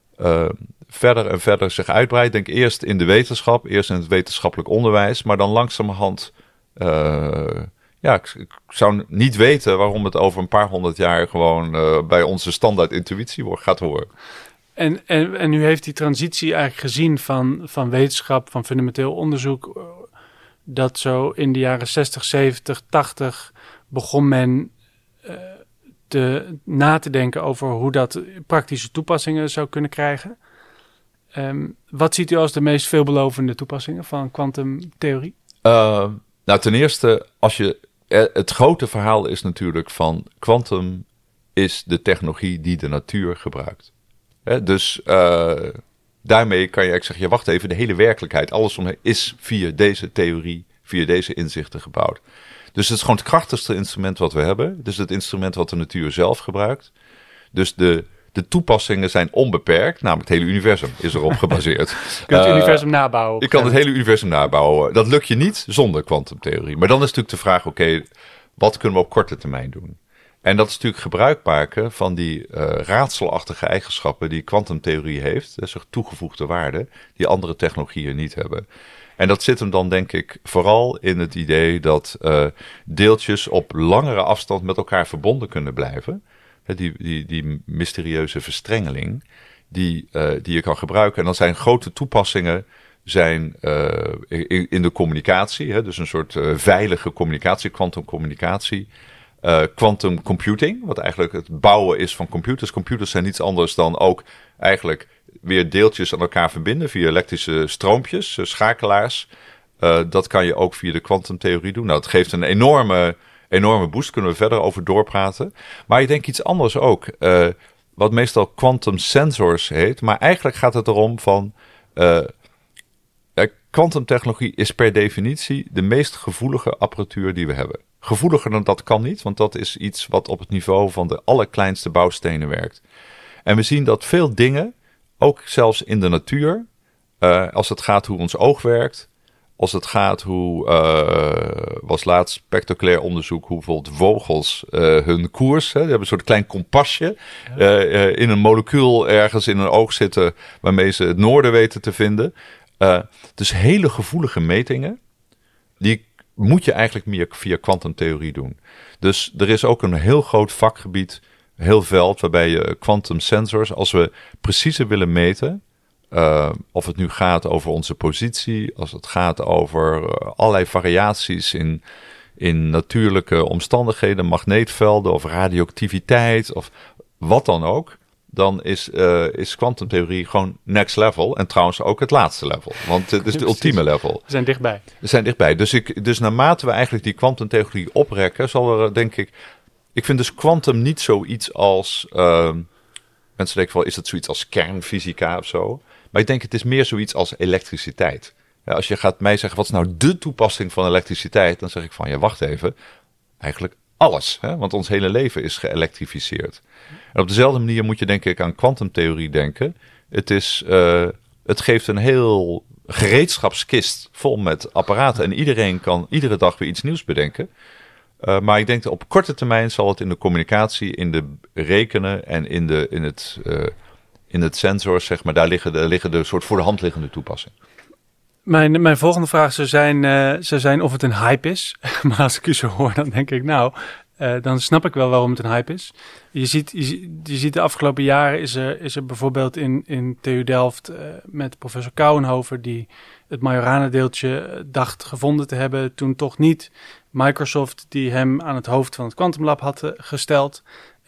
verder en verder zich uitbreidt. Denk eerst in de wetenschap, eerst in het wetenschappelijk onderwijs, maar dan langzamerhand, ik zou niet weten waarom het over een paar 100 jaar gewoon bij onze standaard intuïtie gaat horen. En u heeft die transitie eigenlijk gezien van wetenschap, van fundamenteel onderzoek, dat zo in de jaren 60, 70, 80 begon men na te denken over hoe dat praktische toepassingen zou kunnen krijgen. Wat ziet u als de meest veelbelovende toepassingen van kwantumtheorie? Nou, ten eerste, het grote verhaal is natuurlijk van kwantum is de technologie die de natuur gebruikt. Dus daarmee kan je eigenlijk zeggen, wacht even, de hele werkelijkheid, alles omheen is via deze theorie, via deze inzichten gebouwd. Dus het is gewoon het krachtigste instrument wat we hebben. Dus het instrument wat de natuur zelf gebruikt. Dus de toepassingen zijn onbeperkt. Namelijk het hele universum is erop gebaseerd. Je kunt het universum nabouwen. Je kan het hele universum nabouwen. Dat lukt je niet zonder kwantumtheorie. Maar dan is natuurlijk de vraag, oké, wat kunnen we op korte termijn doen? En dat is natuurlijk gebruik maken van die raadselachtige eigenschappen die kwantumtheorie heeft. Dat is een toegevoegde waarde die andere technologieën niet hebben. En dat zit hem dan denk ik vooral in het idee dat deeltjes op langere afstand met elkaar verbonden kunnen blijven. Die mysterieuze verstrengeling die je kan gebruiken. En dan zijn grote toepassingen in de communicatie. Dus een soort veilige communicatie, kwantumcommunicatie. Quantum computing, wat eigenlijk het bouwen is van computers. Computers zijn niets anders dan ook eigenlijk weer deeltjes aan elkaar verbinden via elektrische stroompjes, schakelaars. Dat kan je ook via de kwantumtheorie doen. Nou, het geeft een enorme boost, kunnen we verder over doorpraten. Maar ik denk iets anders ook, wat meestal quantum sensors heet. Maar eigenlijk gaat het erom van kwantumtechnologie is per definitie de meest gevoelige apparatuur die we hebben. Gevoeliger dan dat kan niet, want dat is iets wat op het niveau van de allerkleinste bouwstenen werkt. En we zien dat veel dingen, ook zelfs in de natuur, als het gaat hoe ons oog werkt, als het gaat was laatst spectaculair onderzoek hoe bijvoorbeeld vogels hun koers, die hebben een soort klein kompasje in een molecuul ergens in een oog zitten waarmee ze het noorden weten te vinden. Dus hele gevoelige metingen, die moet je eigenlijk meer via kwantumtheorie doen. Dus er is ook een heel groot vakgebied, heel veld, waarbij je quantum sensors, als we preciezer willen meten, of het nu gaat over onze positie, als het gaat over allerlei variaties in natuurlijke omstandigheden, magneetvelden of radioactiviteit of wat dan ook, dan is kwantumtheorie gewoon next level. En trouwens ook het laatste level. Want het is de ultieme level. We zijn dichtbij. Dus naarmate we eigenlijk die kwantumtheorie oprekken, zal er denk ik... Ik vind dus kwantum niet zoiets als... mensen denken wel, is het zoiets als kernfysica of zo? Maar ik denk het is meer zoiets als elektriciteit. Ja, als je gaat mij zeggen, wat is nou de toepassing van elektriciteit? Dan zeg ik van, ja, wacht even. Eigenlijk alles. Hè? Want ons hele leven is geëlektrificeerd. En op dezelfde manier moet je denk ik aan kwantumtheorie denken. Het geeft een heel gereedschapskist vol met apparaten. En iedereen kan iedere dag weer iets nieuws bedenken. Maar ik denk dat op korte termijn zal het in de communicatie, in de rekenen en in het sensor, zeg maar, daar liggen de soort voor de hand liggende toepassingen. Mijn volgende vraag zou zijn of het een hype is. Maar als ik u zo hoor, dan denk ik dan snap ik wel waarom het een hype is. Je ziet de afgelopen jaren is er bijvoorbeeld in TU Delft met professor Kouwenhover, die het Majorana-deeltje dacht gevonden te hebben, toen toch niet. Microsoft, die hem aan het hoofd van het Quantum Lab had gesteld.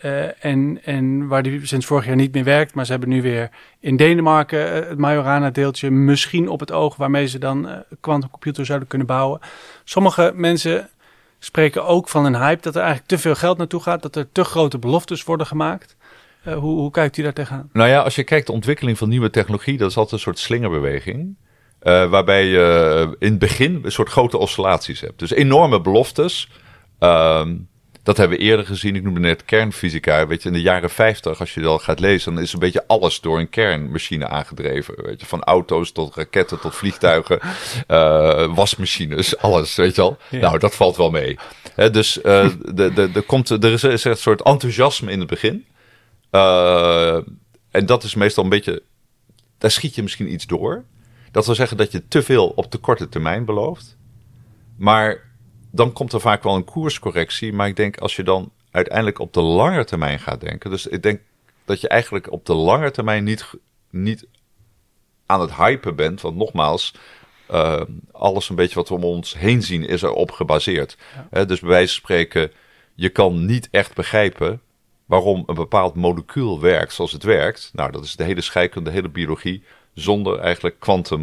En waar die sinds vorig jaar niet meer werkt. Maar ze hebben nu weer in Denemarken het Majorana-deeltje misschien op het oog, waarmee ze dan quantumcomputer zouden kunnen bouwen. Sommige mensen spreken ook van een hype, dat er eigenlijk te veel geld naartoe gaat, dat er te grote beloftes worden gemaakt. Hoe kijkt u daar tegenaan? Nou ja, als je kijkt de ontwikkeling van nieuwe technologie, dat is altijd een soort slingerbeweging. Waarbij je in het begin een soort grote oscillaties hebt. Dus enorme beloftes. Dat hebben we eerder gezien. Ik noemde net kernfysica. Weet je, in de jaren 50, als je dat gaat lezen, dan is een beetje alles door een kernmachine aangedreven. Weet je, van auto's tot raketten tot vliegtuigen, wasmachines, alles, weet je al. Ja. Nou, dat valt wel mee. Dus er is een soort enthousiasme in het begin. En dat is meestal een beetje, daar schiet je misschien iets door. Dat wil zeggen dat je te veel op de korte termijn belooft. Maar dan komt er vaak wel een koerscorrectie. Maar ik denk als je dan uiteindelijk op de lange termijn gaat denken. Dus ik denk dat je eigenlijk op de lange termijn niet aan het hypen bent. Want nogmaals, alles een beetje wat we om ons heen zien is erop gebaseerd. Ja. Dus bij wijze van spreken, je kan niet echt begrijpen waarom een bepaald molecuul werkt zoals het werkt. Nou, dat is de hele scheikunde, de hele biologie, zonder eigenlijk quantum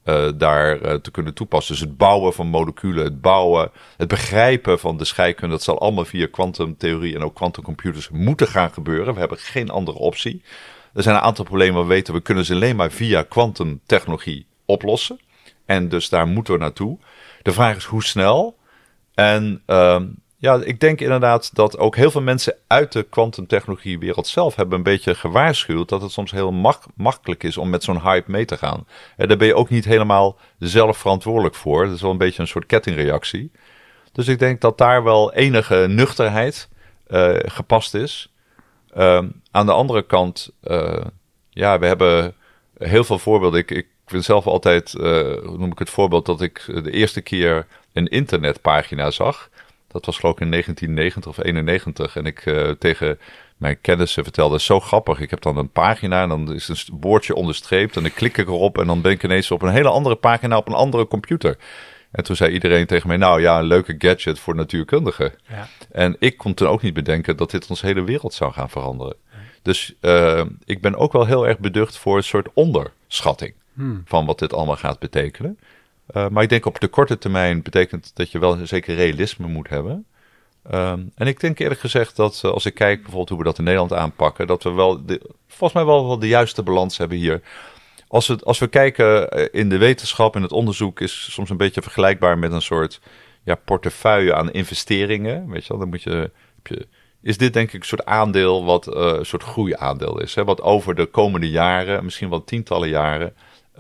daar te kunnen toepassen. Dus het bouwen van moleculen, het begrijpen van de scheikunde, dat zal allemaal via kwantumtheorie en ook quantumcomputers moeten gaan gebeuren. We hebben geen andere optie. Er zijn een aantal problemen, we weten, we kunnen ze alleen maar via kwantumtechnologie oplossen. En dus daar moeten we naartoe. De vraag is hoe snel. En ik denk inderdaad dat ook heel veel mensen uit de kwantumtechnologiewereld zelf hebben een beetje gewaarschuwd dat het soms heel makkelijk is om met zo'n hype mee te gaan. En daar ben je ook niet helemaal zelf verantwoordelijk voor. Dat is wel een beetje een soort kettingreactie. Dus ik denk dat daar wel enige nuchterheid gepast is. Aan de andere kant, we hebben heel veel voorbeelden. Ik vind zelf altijd, noem ik het voorbeeld dat ik de eerste keer een internetpagina zag. Dat was geloof ik in 1990 of 91. En ik tegen mijn kennissen vertelde, zo grappig. Ik heb dan een pagina en dan is een woordje onderstreept. En dan klik ik erop en dan ben ik ineens op een hele andere pagina op een andere computer. En toen zei iedereen tegen mij, nou ja, een leuke gadget voor natuurkundigen. Ja. En ik kon toen ook niet bedenken dat dit onze hele wereld zou gaan veranderen. Ja. Dus ik ben ook wel heel erg beducht voor een soort onderschatting van wat dit allemaal gaat betekenen. Maar ik denk op de korte termijn betekent dat je wel een zeker realisme moet hebben. En ik denk eerlijk gezegd dat als ik kijk bijvoorbeeld hoe we dat in Nederland aanpakken, dat we wel volgens mij wel de juiste balans hebben hier. Als we kijken in de wetenschap en het onderzoek is soms een beetje vergelijkbaar met een soort portefeuille aan investeringen. Weet je wel, dan is dit denk ik een soort aandeel wat een soort groeiaandeel is. Hè, wat over de komende jaren, misschien wel tientallen jaren,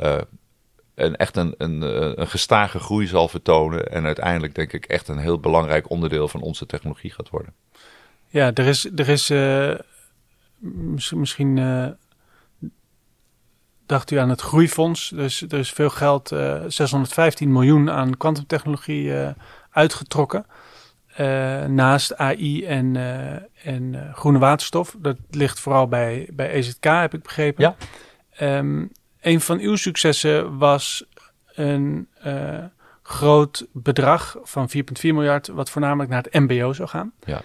een gestage groei zal vertonen. En uiteindelijk denk ik echt een heel belangrijk onderdeel van onze technologie gaat worden. Ja, er is misschien dacht u aan het groeifonds. Dus er is veel geld, 615 miljoen aan kwantumtechnologie uitgetrokken. Naast AI en groene waterstof. Dat ligt vooral bij EZK, heb ik begrepen. Ja. Een van uw successen was een groot bedrag van 4,4 miljard... wat voornamelijk naar het mbo zou gaan. Ja.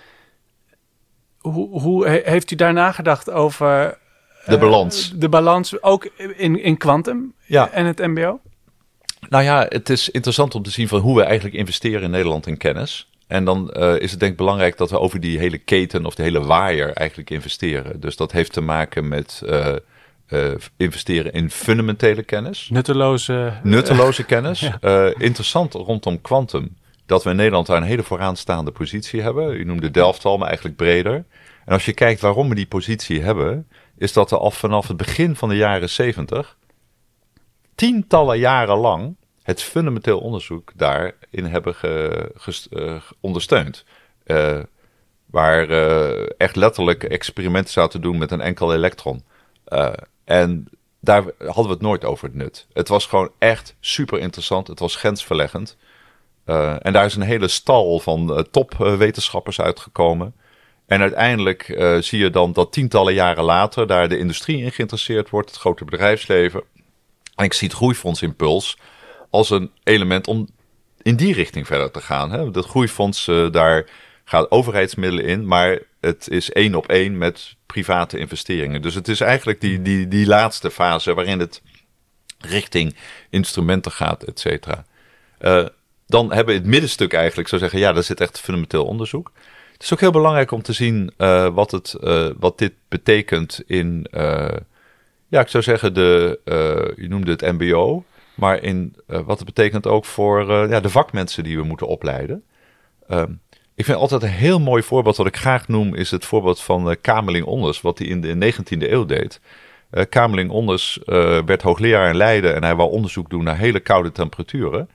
Hoe heeft u daar nagedacht over de balans? De balans ook in kwantum en het mbo? Nou ja, het is interessant om te zien van hoe we eigenlijk investeren in Nederland in kennis. En dan is het denk ik belangrijk dat we over die hele keten of de hele waaier eigenlijk investeren. Dus dat heeft te maken met investeren in fundamentele kennis. Nutteloze kennis. Ja. Interessant rondom kwantum. Dat we in Nederland daar een hele vooraanstaande positie hebben. U noemde Delft al, maar eigenlijk breder. En als je kijkt waarom we die positie hebben, is dat we al vanaf het begin van de jaren 70, tientallen jaren lang, het fundamenteel onderzoek daarin hebben ondersteund. Waar echt letterlijk experimenten zaten doen met een enkel elektron. En daar hadden we het nooit over het nut. Het was gewoon echt super interessant. Het was grensverleggend. En daar is een hele stal van topwetenschappers uitgekomen. En uiteindelijk zie je dan dat tientallen jaren later daar de industrie in geïnteresseerd wordt, het grote bedrijfsleven. En ik zie het Groeifonds Impuls als een element om in die richting verder te gaan. Hè? Dat Groeifonds, daar gaat overheidsmiddelen in, maar het is 1 op 1 met private investeringen. Dus het is eigenlijk die laatste fase waarin het richting instrumenten gaat, et cetera. Dan hebben we het middenstuk eigenlijk, zou zeggen, ja, daar zit echt fundamenteel onderzoek. Het is ook heel belangrijk om te zien wat dit betekent in, ik zou zeggen, je noemde het mbo, maar in wat het betekent ook voor de vakmensen die we moeten opleiden. Ik vind altijd een heel mooi voorbeeld wat ik graag noem, is het voorbeeld van Kamerling Onders, wat hij in de 19e eeuw deed. Kamerling Onders werd hoogleraar in Leiden en hij wou onderzoek doen naar hele koude temperaturen.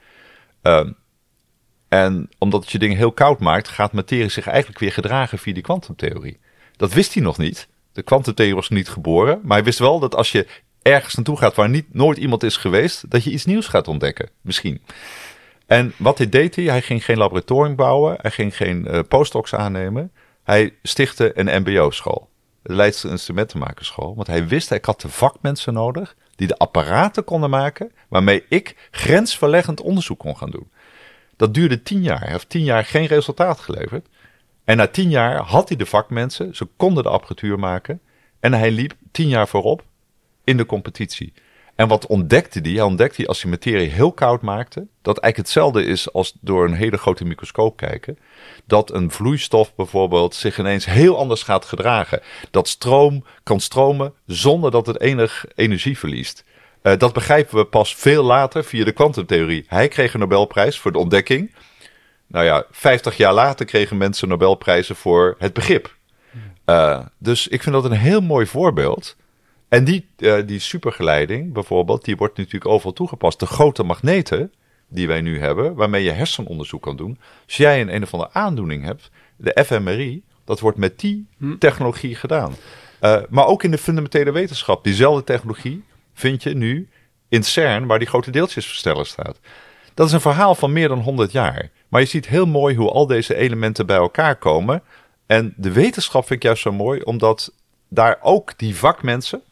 En omdat het je dingen heel koud maakt, gaat materie zich eigenlijk weer gedragen via die kwantumtheorie. Dat wist hij nog niet. De kwantumtheorie was niet geboren. Maar hij wist wel dat als je ergens naartoe gaat waar nooit iemand is geweest, dat je iets nieuws gaat ontdekken. Misschien. En wat deed hij? Hij ging geen laboratorium bouwen. Hij ging geen postdocs aannemen. Hij stichtte een mbo-school. De Leidse Instrumentenmakerschool. Want hij wist, ik had de vakmensen nodig die de apparaten konden maken waarmee ik grensverleggend onderzoek kon gaan doen. Dat duurde 10 jaar. Hij heeft 10 jaar geen resultaat geleverd. En na 10 jaar had hij de vakmensen. Ze konden de apparatuur maken. En hij liep 10 jaar voorop in de competitie. En wat ontdekte hij? Hij ontdekte als hij materie heel koud maakte, dat eigenlijk hetzelfde is als door een hele grote microscoop kijken. Dat een vloeistof bijvoorbeeld zich ineens heel anders gaat gedragen. Dat stroom kan stromen zonder dat het enig energie verliest. Dat begrijpen we pas veel later via de kwantumtheorie. Hij kreeg een Nobelprijs voor de ontdekking. 50 jaar later kregen mensen Nobelprijzen voor het begrip. Dus ik vind dat een heel mooi voorbeeld. En die supergeleiding bijvoorbeeld, die wordt natuurlijk overal toegepast. De grote magneten die wij nu hebben, waarmee je hersenonderzoek kan doen. Als jij een of andere aandoening hebt, de fMRI, dat wordt met die technologie gedaan. Maar ook in de fundamentele wetenschap, diezelfde technologie vind je nu in CERN, waar die grote deeltjesversteller staat. Dat is een verhaal van meer dan 100 jaar. Maar je ziet heel mooi hoe al deze elementen bij elkaar komen. En de wetenschap vind ik juist zo mooi, omdat daar ook die vakmensen,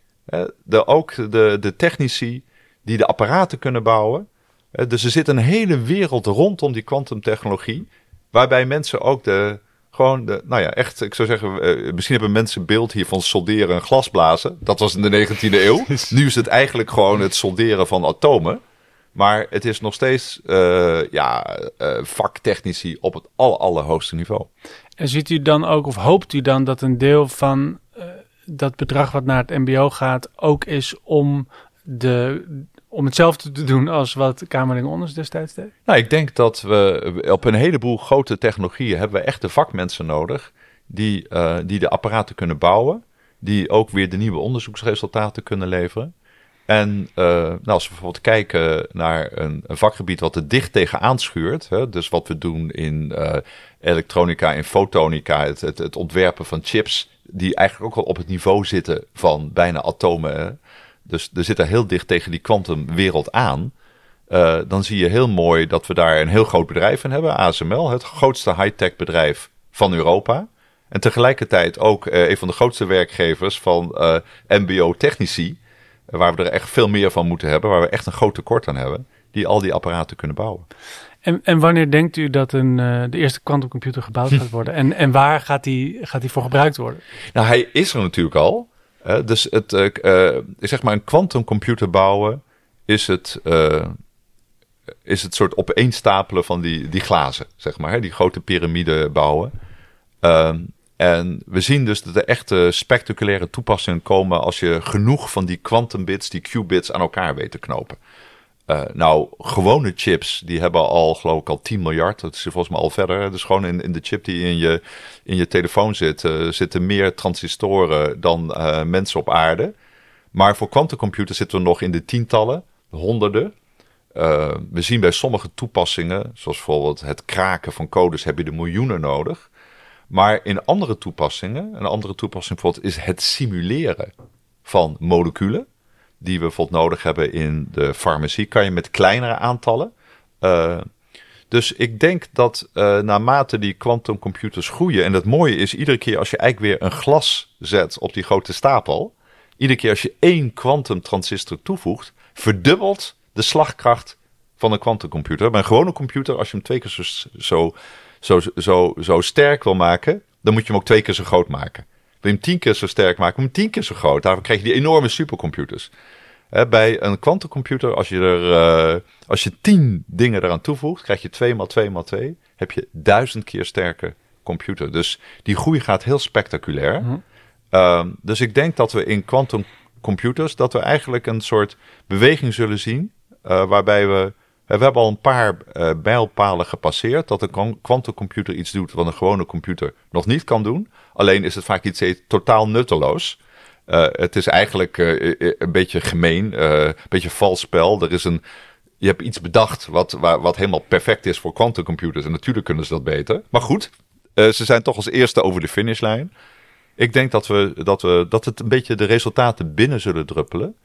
de technici die de apparaten kunnen bouwen. Dus er zit een hele wereld rondom die kwantumtechnologie, waarbij mensen ook echt, ik zou zeggen, misschien hebben mensen een beeld hier van solderen en glasblazen. Dat was in de 19e eeuw. Nu is het eigenlijk gewoon het solderen van atomen. Maar het is nog steeds vaktechnici op het allerhoogste niveau. En ziet u dan ook, of hoopt u dan dat een deel van dat bedrag wat naar het mbo gaat ook is om hetzelfde te doen als wat Kamerlingh Onnes destijds deed? Nou, ik denk dat we op een heleboel grote technologieën hebben we echt de vakmensen nodig die de apparaten kunnen bouwen, die ook weer de nieuwe onderzoeksresultaten kunnen leveren. En als we bijvoorbeeld kijken naar een vakgebied wat er dicht tegenaan schuurt, dus wat we doen in elektronica, in fotonica, het ontwerpen van chips, die eigenlijk ook wel op het niveau zitten van bijna atomen. Dus er zit er heel dicht tegen die kwantumwereld aan. Dan zie je heel mooi dat we daar een heel groot bedrijf in hebben, ASML, het grootste high-tech bedrijf van Europa. En tegelijkertijd ook een van de grootste werkgevers van mbo-technici, waar we er echt veel meer van moeten hebben, waar we echt een groot tekort aan hebben, die al die apparaten kunnen bouwen. En wanneer denkt u dat de eerste quantumcomputer gebouwd gaat worden? En waar gaat die voor gebruikt worden? Nou, hij is er natuurlijk al. Dus zeg maar een quantumcomputer bouwen is het soort opeenstapelen van die glazen, zeg maar. Die grote piramide bouwen. En we zien dus dat er echte spectaculaire toepassingen komen als je genoeg van die quantumbits, die qubits aan elkaar weet te knopen. Gewone chips, die hebben al, geloof ik, al 10 miljard. Dat is volgens mij al verder. Dus gewoon in de chip die in je telefoon zitten meer transistoren dan mensen op aarde. Maar voor quantumcomputers zitten we nog in de tientallen, honderden. We zien bij sommige toepassingen, zoals bijvoorbeeld het kraken van codes, heb je de miljoenen nodig. Maar in andere toepassingen, een andere toepassing bijvoorbeeld is het simuleren van moleculen, die we bijvoorbeeld nodig hebben in de farmacie, kan je met kleinere aantallen. Dus ik denk dat naarmate die quantumcomputers groeien, en het mooie is, iedere keer als je eigenlijk weer een glas zet op die grote stapel, iedere keer als je 1 quantumtransistor toevoegt, verdubbelt de slagkracht van een quantumcomputer. Bij een gewone computer, als je hem 2 keer zo sterk wil maken, dan moet je hem ook 2 keer zo groot maken. Wil je hem 10 keer zo sterk maken, moet je hem 10 keer zo groot. Daarvoor krijg je die enorme supercomputers. Bij een quantumcomputer, als je 10 dingen eraan toevoegt, krijg je 2 x 2 x 2, heb je 1000 keer sterke computer. Dus die groei gaat heel spectaculair. Dus ik denk dat we in quantumcomputers, dat we eigenlijk een soort beweging zullen zien, waarbij we hebben al een paar mijlpalen gepasseerd, dat een quantumcomputer iets doet wat een gewone computer nog niet kan doen. Alleen is het vaak iets totaal nutteloos. Het is eigenlijk een beetje gemeen, een beetje vals spel. Je hebt iets bedacht wat helemaal perfect is voor quantumcomputers. En natuurlijk kunnen ze dat beter. Maar goed, ze zijn toch als eerste over de finishlijn. Ik denk dat het een beetje de resultaten binnen zullen druppelen.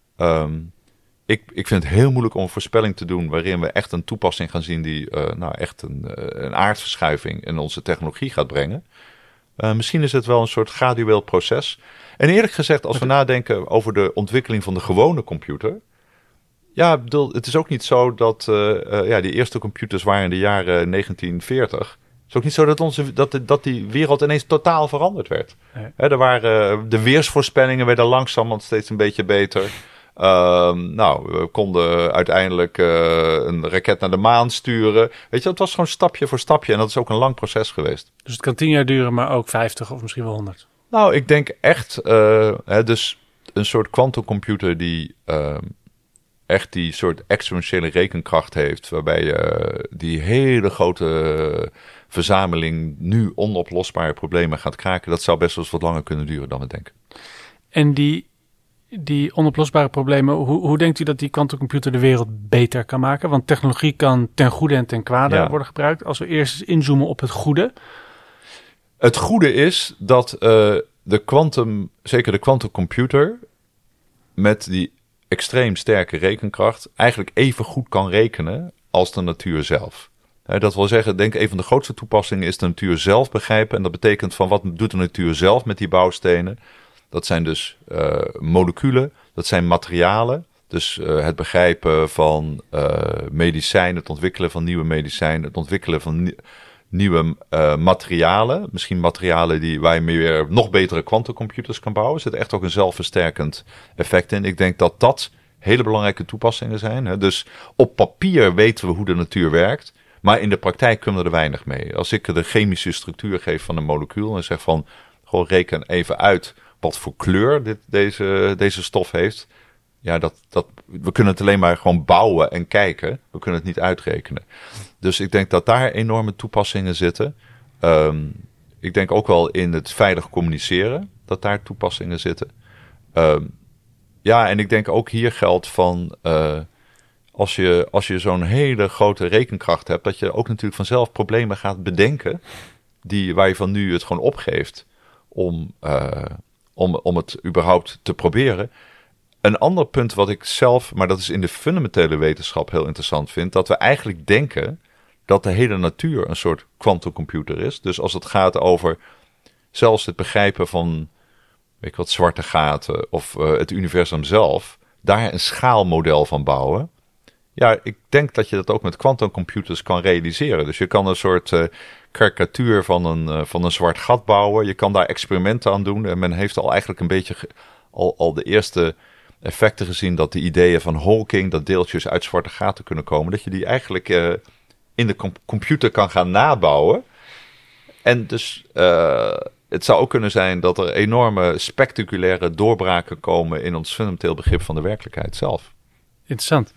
Ik vind het heel moeilijk om een voorspelling te doen waarin we echt een toepassing gaan zien die echt een aardverschuiving in onze technologie gaat brengen. Misschien is het wel een soort gradueel proces. En eerlijk gezegd, als we nadenken over de ontwikkeling van de gewone computer. Ja, ik bedoel, het is ook niet zo dat die eerste computers waren in de jaren 1940. Het is ook niet zo dat die wereld ineens totaal veranderd werd. Nee. De weersvoorspellingen werden langzamerhand steeds een beetje beter. We konden uiteindelijk een raket naar de maan sturen. Weet je, het was gewoon stapje voor stapje. En dat is ook een lang proces geweest. Dus het kan 10 jaar duren, maar ook 50 of misschien wel 100. Nou, ik denk echt... dus een soort quantumcomputer die echt die soort exponentiële rekenkracht heeft. Waarbij je die hele grote verzameling nu onoplosbare problemen gaat kraken. Dat zou best wel eens wat langer kunnen duren dan we denken. En die onoplosbare problemen, hoe denkt u dat die quantumcomputer de wereld beter kan maken? Want technologie kan ten goede en ten kwade worden gebruikt. Als we eerst eens inzoomen op het goede. Het goede is dat zeker de quantumcomputer met die extreem sterke rekenkracht eigenlijk even goed kan rekenen als de natuur zelf. Dat wil zeggen, denk een van de grootste toepassingen is de natuur zelf begrijpen. En dat betekent van wat doet de natuur zelf met die bouwstenen? Dat zijn dus moleculen, dat zijn materialen. Dus het begrijpen van medicijnen, het ontwikkelen van nieuwe medicijnen, het ontwikkelen van nieuwe materialen. Misschien materialen waar je weer nog betere quantumcomputers kan bouwen. Er zit echt ook een zelfversterkend effect in. Ik denk dat dat hele belangrijke toepassingen zijn. Hè. Dus op papier weten we hoe de natuur werkt. Maar in de praktijk kunnen we er weinig mee. Als ik de chemische structuur geef van een molecuul en zeg van, gewoon reken even uit wat voor kleur deze stof heeft. Ja, we kunnen het alleen maar gewoon bouwen en kijken. We kunnen het niet uitrekenen. Dus ik denk dat daar enorme toepassingen zitten. Ik denk ook wel in het veilig communiceren dat daar toepassingen zitten. En ik denk ook hier geldt van als je zo'n hele grote rekenkracht hebt, dat je ook natuurlijk vanzelf problemen gaat bedenken waar je van nu het gewoon opgeeft om het überhaupt te proberen. Een ander punt wat ik zelf, maar dat is in de fundamentele wetenschap heel interessant vind, dat we eigenlijk denken dat de hele natuur een soort quantumcomputer is. Dus als het gaat over zelfs het begrijpen van, weet ik wat, zwarte gaten of het universum zelf, daar een schaalmodel van bouwen. Ja, ik denk dat je dat ook met quantumcomputers kan realiseren. Dus je kan een soort karikatuur van een zwart gat bouwen. Je kan daar experimenten aan doen. En men heeft al eigenlijk een beetje al de eerste effecten gezien dat de ideeën van Hawking, dat deeltjes uit zwarte gaten kunnen komen, dat je die eigenlijk in de computer kan gaan nabouwen. En dus het zou ook kunnen zijn dat er enorme spectaculaire doorbraken komen in ons fundamenteel begrip van de werkelijkheid zelf. Interessant.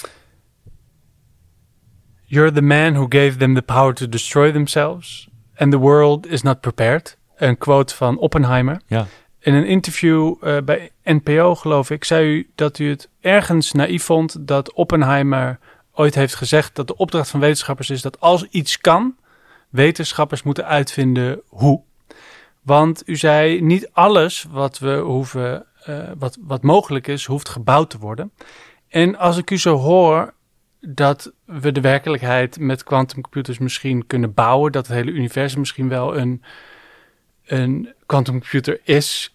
You're the man who gave them the power to destroy themselves and the world is not prepared. Een quote van Oppenheimer. Ja. In een interview bij NPO, geloof ik, zei u dat u het ergens naïef vond dat Oppenheimer ooit heeft gezegd dat de opdracht van wetenschappers is dat als iets kan, wetenschappers moeten uitvinden hoe. Want u zei, niet alles wat we hoeven, wat mogelijk is, hoeft gebouwd te worden. En als ik u zo hoor dat we de werkelijkheid met quantumcomputers misschien kunnen bouwen, dat het hele universum misschien wel een quantumcomputer is,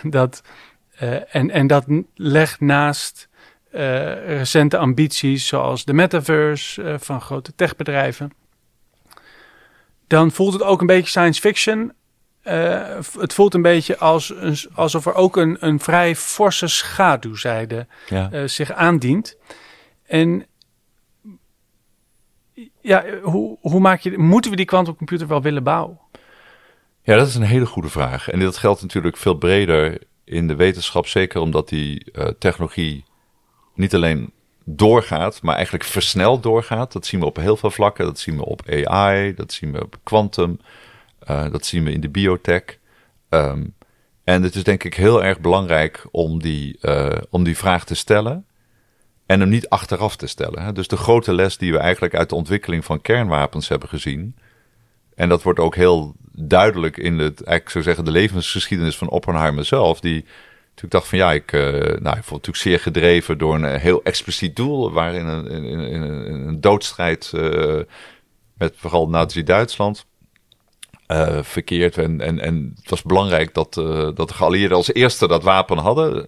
en dat legt naast recente ambities zoals de metaverse van grote techbedrijven, dan voelt het ook een beetje science fiction. Het voelt een beetje alsof er ook een vrij forse schaduwzijde zich aandient. En ja, moeten we die quantumcomputer wel willen bouwen? Ja, dat is een hele goede vraag. En dat geldt natuurlijk veel breder in de wetenschap, zeker omdat die technologie niet alleen doorgaat, maar eigenlijk versneld doorgaat. Dat zien we op heel veel vlakken. Dat zien we op AI, dat zien we op quantum, dat zien we in de biotech. En het is denk ik heel erg belangrijk om die vraag te stellen en hem niet achteraf te stellen. Hè? Dus de grote les die we eigenlijk uit de ontwikkeling van kernwapens hebben gezien, en dat wordt ook heel duidelijk in eigenlijk zou zeggen, de levensgeschiedenis van Oppenheimer zelf, die natuurlijk dacht van ik vond natuurlijk zeer gedreven door een heel expliciet doel, waarin een doodstrijd met vooral Nazi-Duitsland verkeerd. En het was belangrijk dat de geallieerden als eerste dat wapen hadden.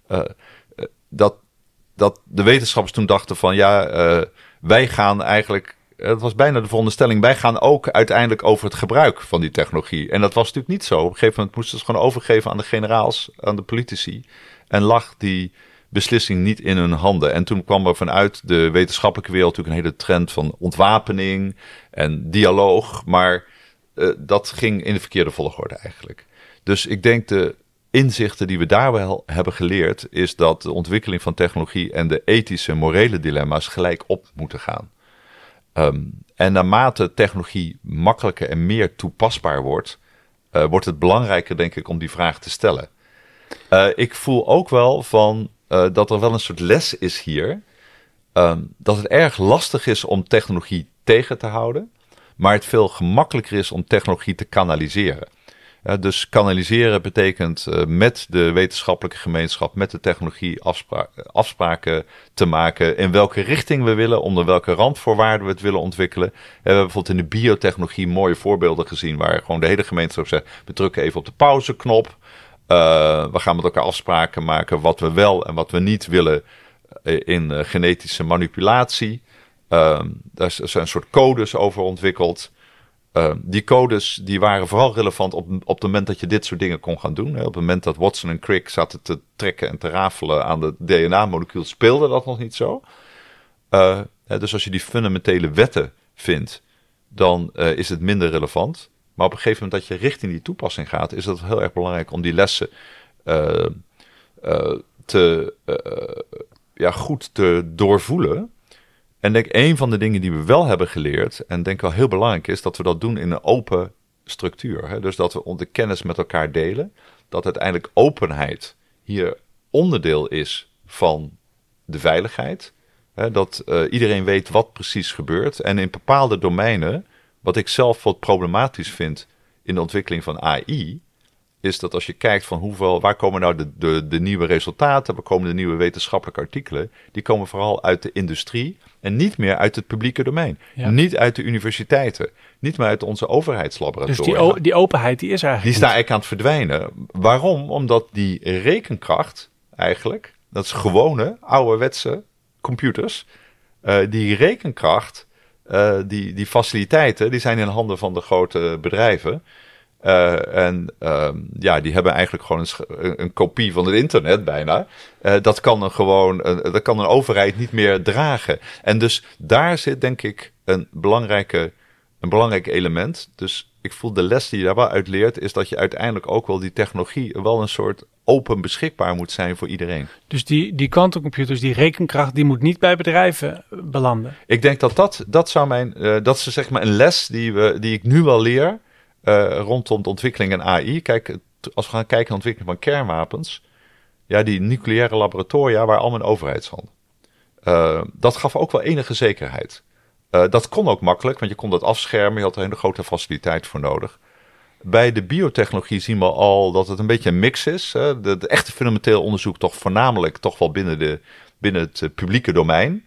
Dat de wetenschappers toen dachten van wij gaan eigenlijk, het was bijna de veronderstelling, wij gaan ook uiteindelijk over het gebruik van die technologie. En dat was natuurlijk niet zo. Op een gegeven moment moesten ze gewoon overgeven aan de generaals, aan de politici. En lag die beslissing niet in hun handen. En toen kwam er vanuit de wetenschappelijke wereld natuurlijk een hele trend van ontwapening en dialoog. Maar dat ging in de verkeerde volgorde eigenlijk. Dus ik denk de inzichten die we daar wel hebben geleerd, is dat de ontwikkeling van technologie en de ethische en morele dilemma's gelijk op moeten gaan. En naarmate technologie makkelijker en meer toepasbaar wordt, wordt het belangrijker, denk ik, om die vraag te stellen. Ik voel ook wel dat er wel een soort les is hier. Dat het erg lastig is om technologie tegen te houden, maar het veel gemakkelijker is om technologie te kanaliseren. Dus kanaliseren betekent met de wetenschappelijke gemeenschap, met de technologie afspraken te maken in welke richting we willen, onder welke randvoorwaarden we het willen ontwikkelen. We hebben bijvoorbeeld in de biotechnologie mooie voorbeelden gezien waar gewoon de hele gemeenschap zegt, we drukken even op de pauzeknop. We gaan met elkaar afspraken maken wat we wel en wat we niet willen in genetische manipulatie. Daar zijn een soort codes over ontwikkeld. Die codes die waren vooral relevant op het moment dat je dit soort dingen kon gaan doen. Op het moment dat Watson en Crick zaten te trekken en te rafelen aan de DNA-molecuul, speelde dat nog niet zo. Dus als je die fundamentele wetten vindt, dan is het minder relevant. Maar op een gegeven moment dat je richting die toepassing gaat, is het heel erg belangrijk om die lessen goed te doorvoelen. En denk een van de dingen die we wel hebben geleerd, en denk wel heel belangrijk is, dat we dat doen in een open structuur. Hè? Dus dat we de kennis met elkaar delen. Dat uiteindelijk openheid hier onderdeel is van de veiligheid. Hè? Dat iedereen weet wat precies gebeurt. En in bepaalde domeinen, wat ik zelf wat problematisch vind in de ontwikkeling van AI, is dat als je kijkt van waar komen nou de nieuwe resultaten, waar komen de nieuwe wetenschappelijke artikelen, die komen vooral uit de industrie en niet meer uit het publieke domein. Ja. Niet uit de universiteiten, niet meer uit onze overheidslaboratoria. Dus die openheid die is eigenlijk die is daar eigenlijk aan het verdwijnen. Waarom? Omdat die rekenkracht eigenlijk, dat is gewone ouderwetse computers, die rekenkracht, die faciliteiten, die zijn in handen van de grote bedrijven. Die hebben eigenlijk gewoon een kopie van het internet bijna. Dat kan een overheid niet meer dragen. En dus daar zit denk ik een belangrijk element. Dus ik voel de les die je daar wel uit leert, is dat je uiteindelijk ook wel die technologie wel een soort open beschikbaar moet zijn voor iedereen. Dus die quantumcomputers, die rekenkracht, die moet niet bij bedrijven belanden. Ik denk dat is zeg maar een les die ik nu wel leer. Rondom de ontwikkeling in AI. Kijk, als we gaan kijken naar de ontwikkeling van kernwapens, die nucleaire laboratoria waren allemaal in overheidshanden. Dat gaf ook wel enige zekerheid. Dat kon ook makkelijk, want je kon dat afschermen, je had er een hele grote faciliteit voor nodig. Bij de biotechnologie zien we al dat het een beetje een mix is. De echte fundamenteel onderzoek toch voornamelijk toch wel binnen het publieke domein.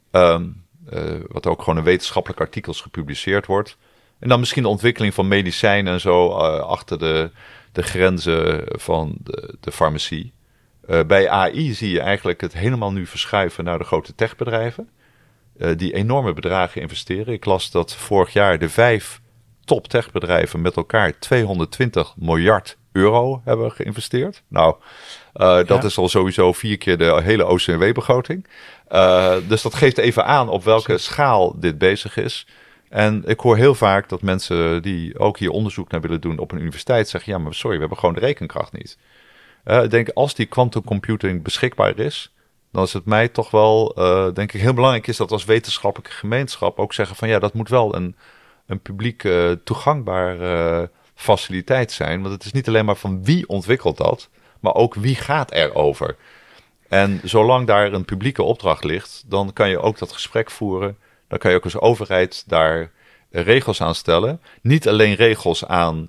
Wat ook gewoon in wetenschappelijke artikels gepubliceerd wordt. En dan misschien de ontwikkeling van medicijnen en zo achter de grenzen van de farmacie. Bij AI zie je eigenlijk het helemaal nu verschuiven naar de grote techbedrijven. Die enorme bedragen investeren. Ik las dat vorig jaar de 5 top techbedrijven met elkaar 220 miljard euro hebben geïnvesteerd. Nou, dat is al sowieso 4 keer de hele OCMW-begroting. Dus dat geeft even aan op welke schaal dit bezig is. En ik hoor heel vaak dat mensen die ook hier onderzoek naar willen doen op een universiteit zeggen, ja, maar sorry, we hebben gewoon de rekenkracht niet. Ik denk, als die quantum computing beschikbaar is, dan is het mij toch wel, denk ik, heel belangrijk is dat als wetenschappelijke gemeenschap ook zeggen van, ja, dat moet wel een publiek toegangbare faciliteit zijn. Want het is niet alleen maar van wie ontwikkelt dat, maar ook wie gaat erover. En zolang daar een publieke opdracht ligt, dan kan je ook dat gesprek voeren. Dan kan je ook als overheid daar regels aan stellen. Niet alleen regels aan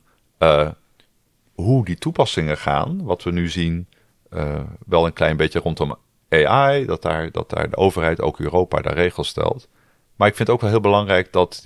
hoe die toepassingen gaan. Wat we nu zien, wel een klein beetje rondom AI. Dat daar de overheid, ook Europa, daar regels stelt. Maar ik vind het ook wel heel belangrijk dat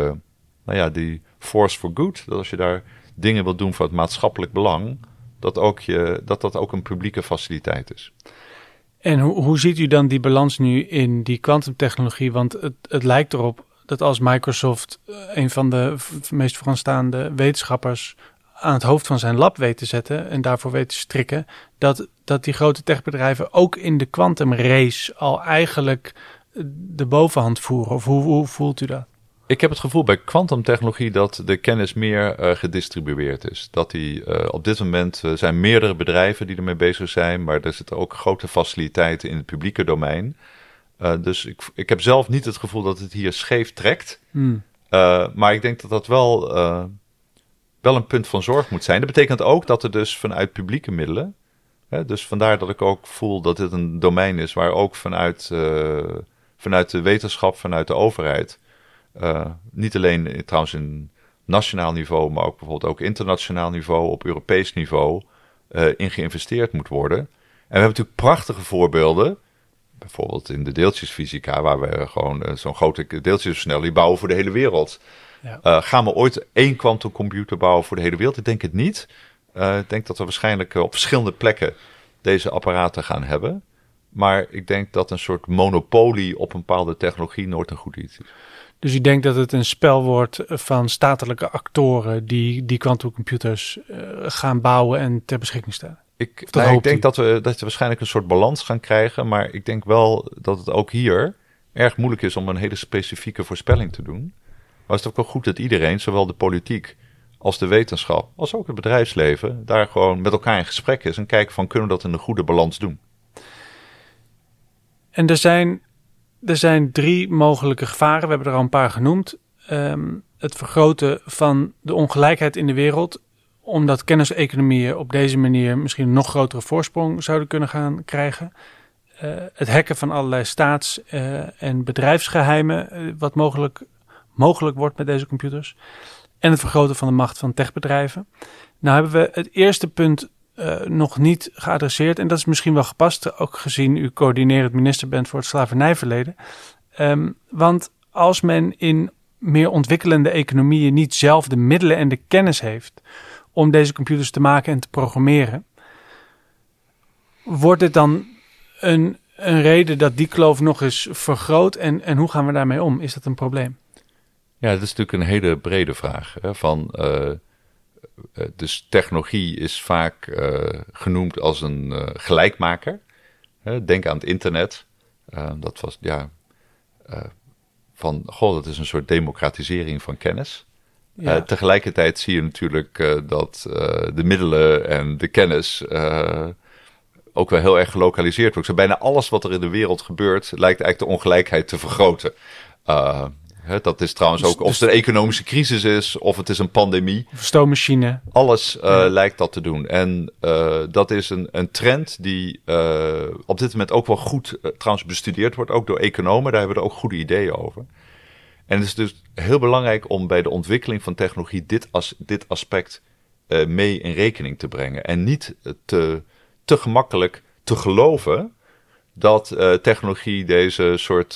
die force for good, dat als je daar dingen wilt doen voor het maatschappelijk belang, dat ook een publieke faciliteit is. En hoe ziet u dan die balans nu in die kwantumtechnologie? Want het lijkt erop dat als Microsoft een van de meest vooraanstaande wetenschappers aan het hoofd van zijn lab weet te zetten en daarvoor weet te strikken, dat die grote techbedrijven ook in de quantum race al eigenlijk de bovenhand voeren? Of hoe voelt u dat? Ik heb het gevoel bij kwantumtechnologie dat de kennis meer gedistribueerd is. Dat die op dit moment zijn meerdere bedrijven die ermee bezig zijn, maar er zitten ook grote faciliteiten in het publieke domein. Dus ik heb zelf niet het gevoel dat het hier scheef trekt. Maar ik denk dat dat wel een punt van zorg moet zijn. Dat betekent ook dat er dus vanuit publieke middelen, dus vandaar dat ik ook voel dat dit een domein is waar ook vanuit de wetenschap, vanuit de overheid, niet alleen trouwens in nationaal niveau, maar ook bijvoorbeeld ook internationaal niveau, op Europees niveau, in geïnvesteerd moet worden. En we hebben natuurlijk prachtige voorbeelden, bijvoorbeeld in de deeltjesfysica, waar we gewoon zo'n grote deeltjesversnelling bouwen voor de hele wereld. Ja. Gaan we ooit 1 quantumcomputer bouwen voor de hele wereld? Ik denk het niet. Ik denk dat we waarschijnlijk op verschillende plekken deze apparaten gaan hebben. Maar ik denk dat een soort monopolie op een bepaalde technologie nooit een goed iets is. Dus u denkt dat het een spel wordt van statelijke actoren die quantumcomputers gaan bouwen en ter beschikking stellen? Ik denk dat we waarschijnlijk een soort balans gaan krijgen. Maar ik denk wel dat het ook hier erg moeilijk is om een hele specifieke voorspelling te doen. Maar het is ook wel goed dat iedereen, zowel de politiek als de wetenschap, als ook het bedrijfsleven, daar gewoon met elkaar in gesprek is en kijken van, kunnen we dat in een goede balans doen? En er zijn 3 mogelijke gevaren. We hebben er al een paar genoemd. Het vergroten van de ongelijkheid in de wereld, omdat kenniseconomieën op deze manier misschien een nog grotere voorsprong zouden kunnen gaan krijgen. Het hacken van allerlei staats- en bedrijfsgeheimen, wat mogelijk wordt met deze computers. En het vergroten van de macht van techbedrijven. Nou hebben we het eerste punt nog niet geadresseerd. En dat is misschien wel gepast, ook gezien u coördinerend minister bent voor het slavernijverleden. Want als men in meer ontwikkelende economieën niet zelf de middelen en de kennis heeft om deze computers te maken en te programmeren, wordt het dan een reden dat die kloof nog eens vergroot? En hoe gaan we daarmee om? Is dat een probleem? Ja, dat is natuurlijk een hele brede vraag. Dus technologie is vaak genoemd als een gelijkmaker. Denk aan het internet. Dat was dat is een soort democratisering van kennis. Ja. Tegelijkertijd zie je natuurlijk dat de middelen en de kennis ook wel heel erg gelokaliseerd wordt. Bijna alles wat er in de wereld gebeurt lijkt eigenlijk de ongelijkheid te vergroten. Dat is trouwens ook of het een economische crisis is of het is een pandemie. Stoommachine. Alles lijkt dat te doen. En dat is een trend die op dit moment ook wel goed trouwens bestudeerd wordt. Ook door economen. Daar hebben we er ook goede ideeën over. En het is dus heel belangrijk om bij de ontwikkeling van technologie dit aspect mee in rekening te brengen. En niet te gemakkelijk te geloven dat technologie deze soort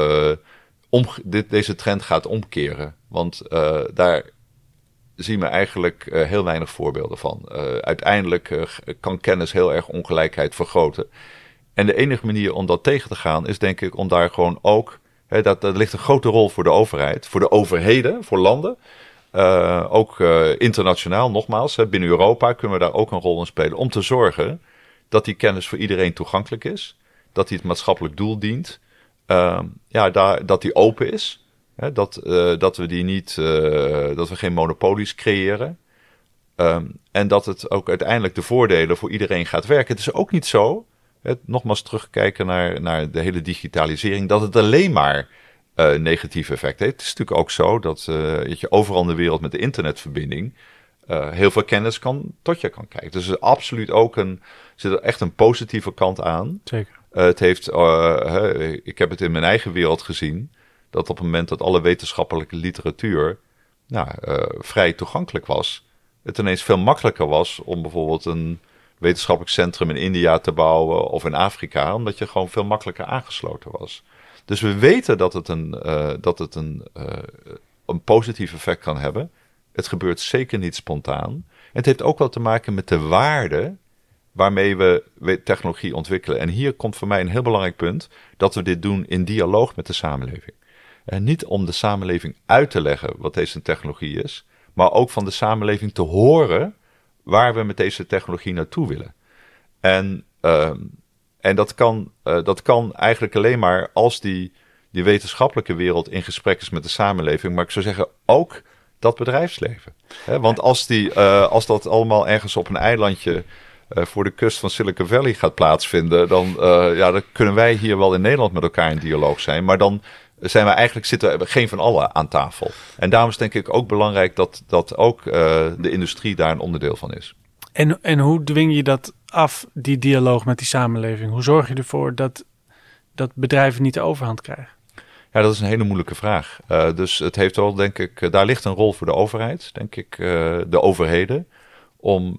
deze trend gaat omkeren. Want daar zien we eigenlijk heel weinig voorbeelden van. Uiteindelijk kan kennis heel erg ongelijkheid vergroten. En de enige manier om dat tegen te gaan is denk ik om daar gewoon ook, dat ligt een grote rol voor de overheid, voor de overheden, voor landen. Ook internationaal, nogmaals, binnen Europa kunnen we daar ook een rol in spelen om te zorgen dat die kennis voor iedereen toegankelijk is. Dat die het maatschappelijk doel dient. Dat die open is. Dat we die niet, dat we geen monopolies creëren. En dat het ook uiteindelijk de voordelen voor iedereen gaat werken. Het is ook niet zo, nogmaals terugkijken naar de hele digitalisering, dat het alleen maar negatieve effect heeft. Het is natuurlijk ook zo dat je overal in de wereld met de internetverbinding heel veel kennis tot je kan kijken. Dus er is absoluut ook zit er echt een positieve kant aan. Zeker. Het heeft, ik heb het in mijn eigen wereld gezien, dat op het moment dat alle wetenschappelijke literatuur vrij toegankelijk was, het ineens veel makkelijker was om bijvoorbeeld een wetenschappelijk centrum in India te bouwen of in Afrika, omdat je gewoon veel makkelijker aangesloten was. Dus we weten dat het een positief effect kan hebben. Het gebeurt zeker niet spontaan. En het heeft ook wel te maken met de waarde waarmee we technologie ontwikkelen. En hier komt voor mij een heel belangrijk punt, dat we dit doen in dialoog met de samenleving. En niet om de samenleving uit te leggen wat deze technologie is, maar ook van de samenleving te horen waar we met deze technologie naartoe willen. En dat kan eigenlijk alleen maar als die wetenschappelijke wereld in gesprek is met de samenleving, maar ik zou zeggen ook dat bedrijfsleven. Want als dat allemaal ergens op een eilandje voor de kust van Silicon Valley gaat plaatsvinden, dan kunnen wij hier wel in Nederland met elkaar in dialoog zijn, maar dan zitten we geen van allen aan tafel. En daarom is denk ik ook belangrijk dat ook de industrie daar een onderdeel van is. En hoe dwing je dat af, die dialoog met die samenleving? Hoe zorg je ervoor dat bedrijven niet de overhand krijgen? Ja, dat is een hele moeilijke vraag. Dus het heeft wel, denk ik, daar ligt een rol voor de overheid, denk ik, de overheden, om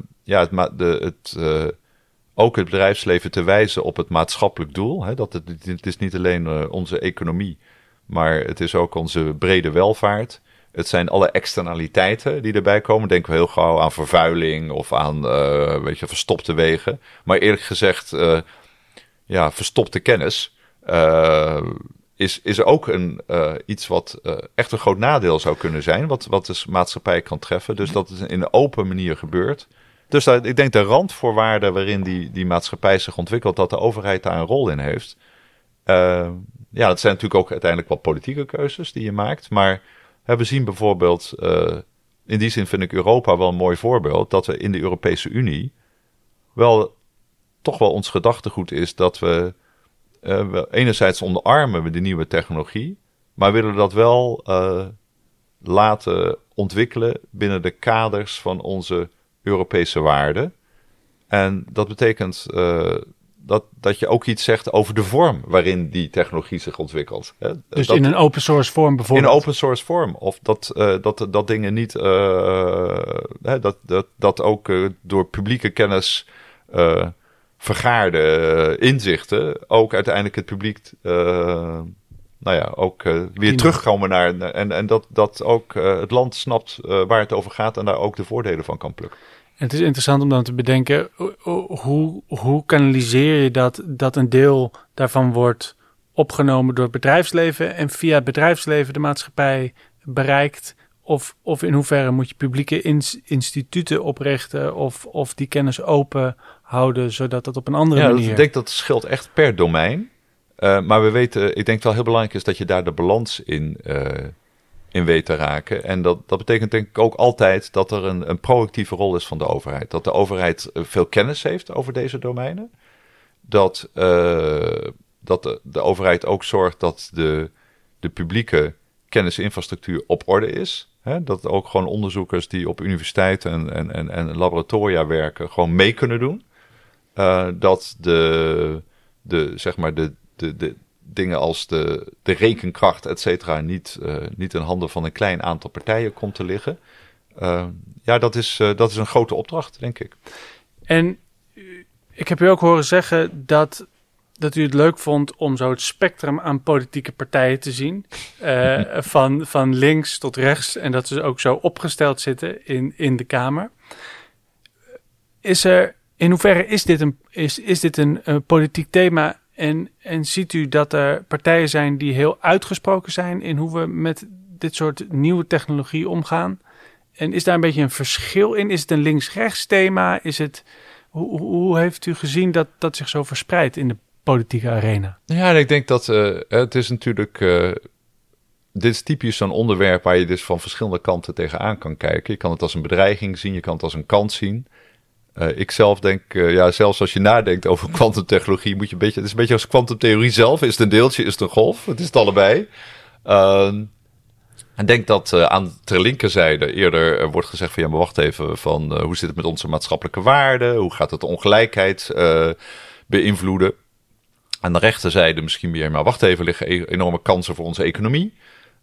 ook het bedrijfsleven te wijzen op het maatschappelijk doel. Hè, het is niet alleen onze economie, maar het is ook onze brede welvaart. Het zijn alle externaliteiten die erbij komen. Denken we heel gauw aan vervuiling of aan verstopte wegen. Maar eerlijk gezegd, verstopte kennis is ook iets wat echt een groot nadeel zou kunnen zijn. Wat de maatschappij kan treffen. Dus dat het in een open manier gebeurt. Dus ik denk de randvoorwaarden waarin die maatschappij zich ontwikkelt, dat de overheid daar een rol in heeft. Dat zijn natuurlijk ook uiteindelijk wat politieke keuzes die je maakt. Maar we zien bijvoorbeeld, in die zin vind ik Europa wel een mooi voorbeeld, dat we in de Europese Unie toch wel ons gedachtegoed is dat we enerzijds omarmen we de nieuwe technologie, maar willen dat wel laten ontwikkelen binnen de kaders van onze Europese waarden. En dat betekent dat je ook iets zegt over de vorm waarin die technologie zich ontwikkelt. Dus in een open source vorm bijvoorbeeld? In een open source vorm. Of dat dingen niet dat ook door publieke kennis vergaarde inzichten ook uiteindelijk het publiek weer terugkomen naar en dat ook het land snapt waar het over gaat en daar ook de voordelen van kan plukken. En het is interessant om dan te bedenken, hoe kanaliseer je dat een deel daarvan wordt opgenomen door het bedrijfsleven en via het bedrijfsleven de maatschappij bereikt? Of in hoeverre moet je publieke instituten oprichten of die kennis open houden, zodat dat op een andere manier... Ik denk dat het scheelt echt per domein. Maar we weten, ik denk dat wel heel belangrijk is dat je daar de balans in weet te raken. En dat betekent denk ik ook altijd dat er een proactieve rol is van de overheid. Dat de overheid veel kennis heeft over deze domeinen. Dat de overheid ook zorgt dat de publieke kennisinfrastructuur op orde is. Hè? Dat ook gewoon onderzoekers die op universiteiten en laboratoria werken gewoon mee kunnen doen. Dat de dingen als de rekenkracht, et cetera, niet in handen van een klein aantal partijen komt te liggen. Dat is een grote opdracht, denk ik. En ik heb u ook horen zeggen dat u het leuk vond om zo het spectrum aan politieke partijen te zien. Van links tot rechts. En dat ze ook zo opgesteld zitten in de Kamer. In hoeverre is dit een politiek thema? En ziet u dat er partijen zijn die heel uitgesproken zijn in hoe we met dit soort nieuwe technologie omgaan? En is daar een beetje een verschil in? Is het een links-rechts thema? Hoe heeft u gezien dat zich zo verspreidt in de politieke arena? Ja, ik denk dat het is natuurlijk... dit is typisch zo'n onderwerp waar je dus van verschillende kanten tegenaan kan kijken. Je kan het als een bedreiging zien, je kan het als een kans zien. Ik zelf denk, zelfs als je nadenkt over kwantumtechnologie, moet je het is een beetje als kwantumtheorie zelf. Is het een deeltje, is het een golf? Het is het allebei. En denk dat ter linkerzijde eerder wordt gezegd van, ja, maar wacht even, van hoe zit het met onze maatschappelijke waarden? Hoe gaat het de ongelijkheid beïnvloeden? Aan de rechterzijde misschien meer, maar wacht even, liggen enorme kansen voor onze economie.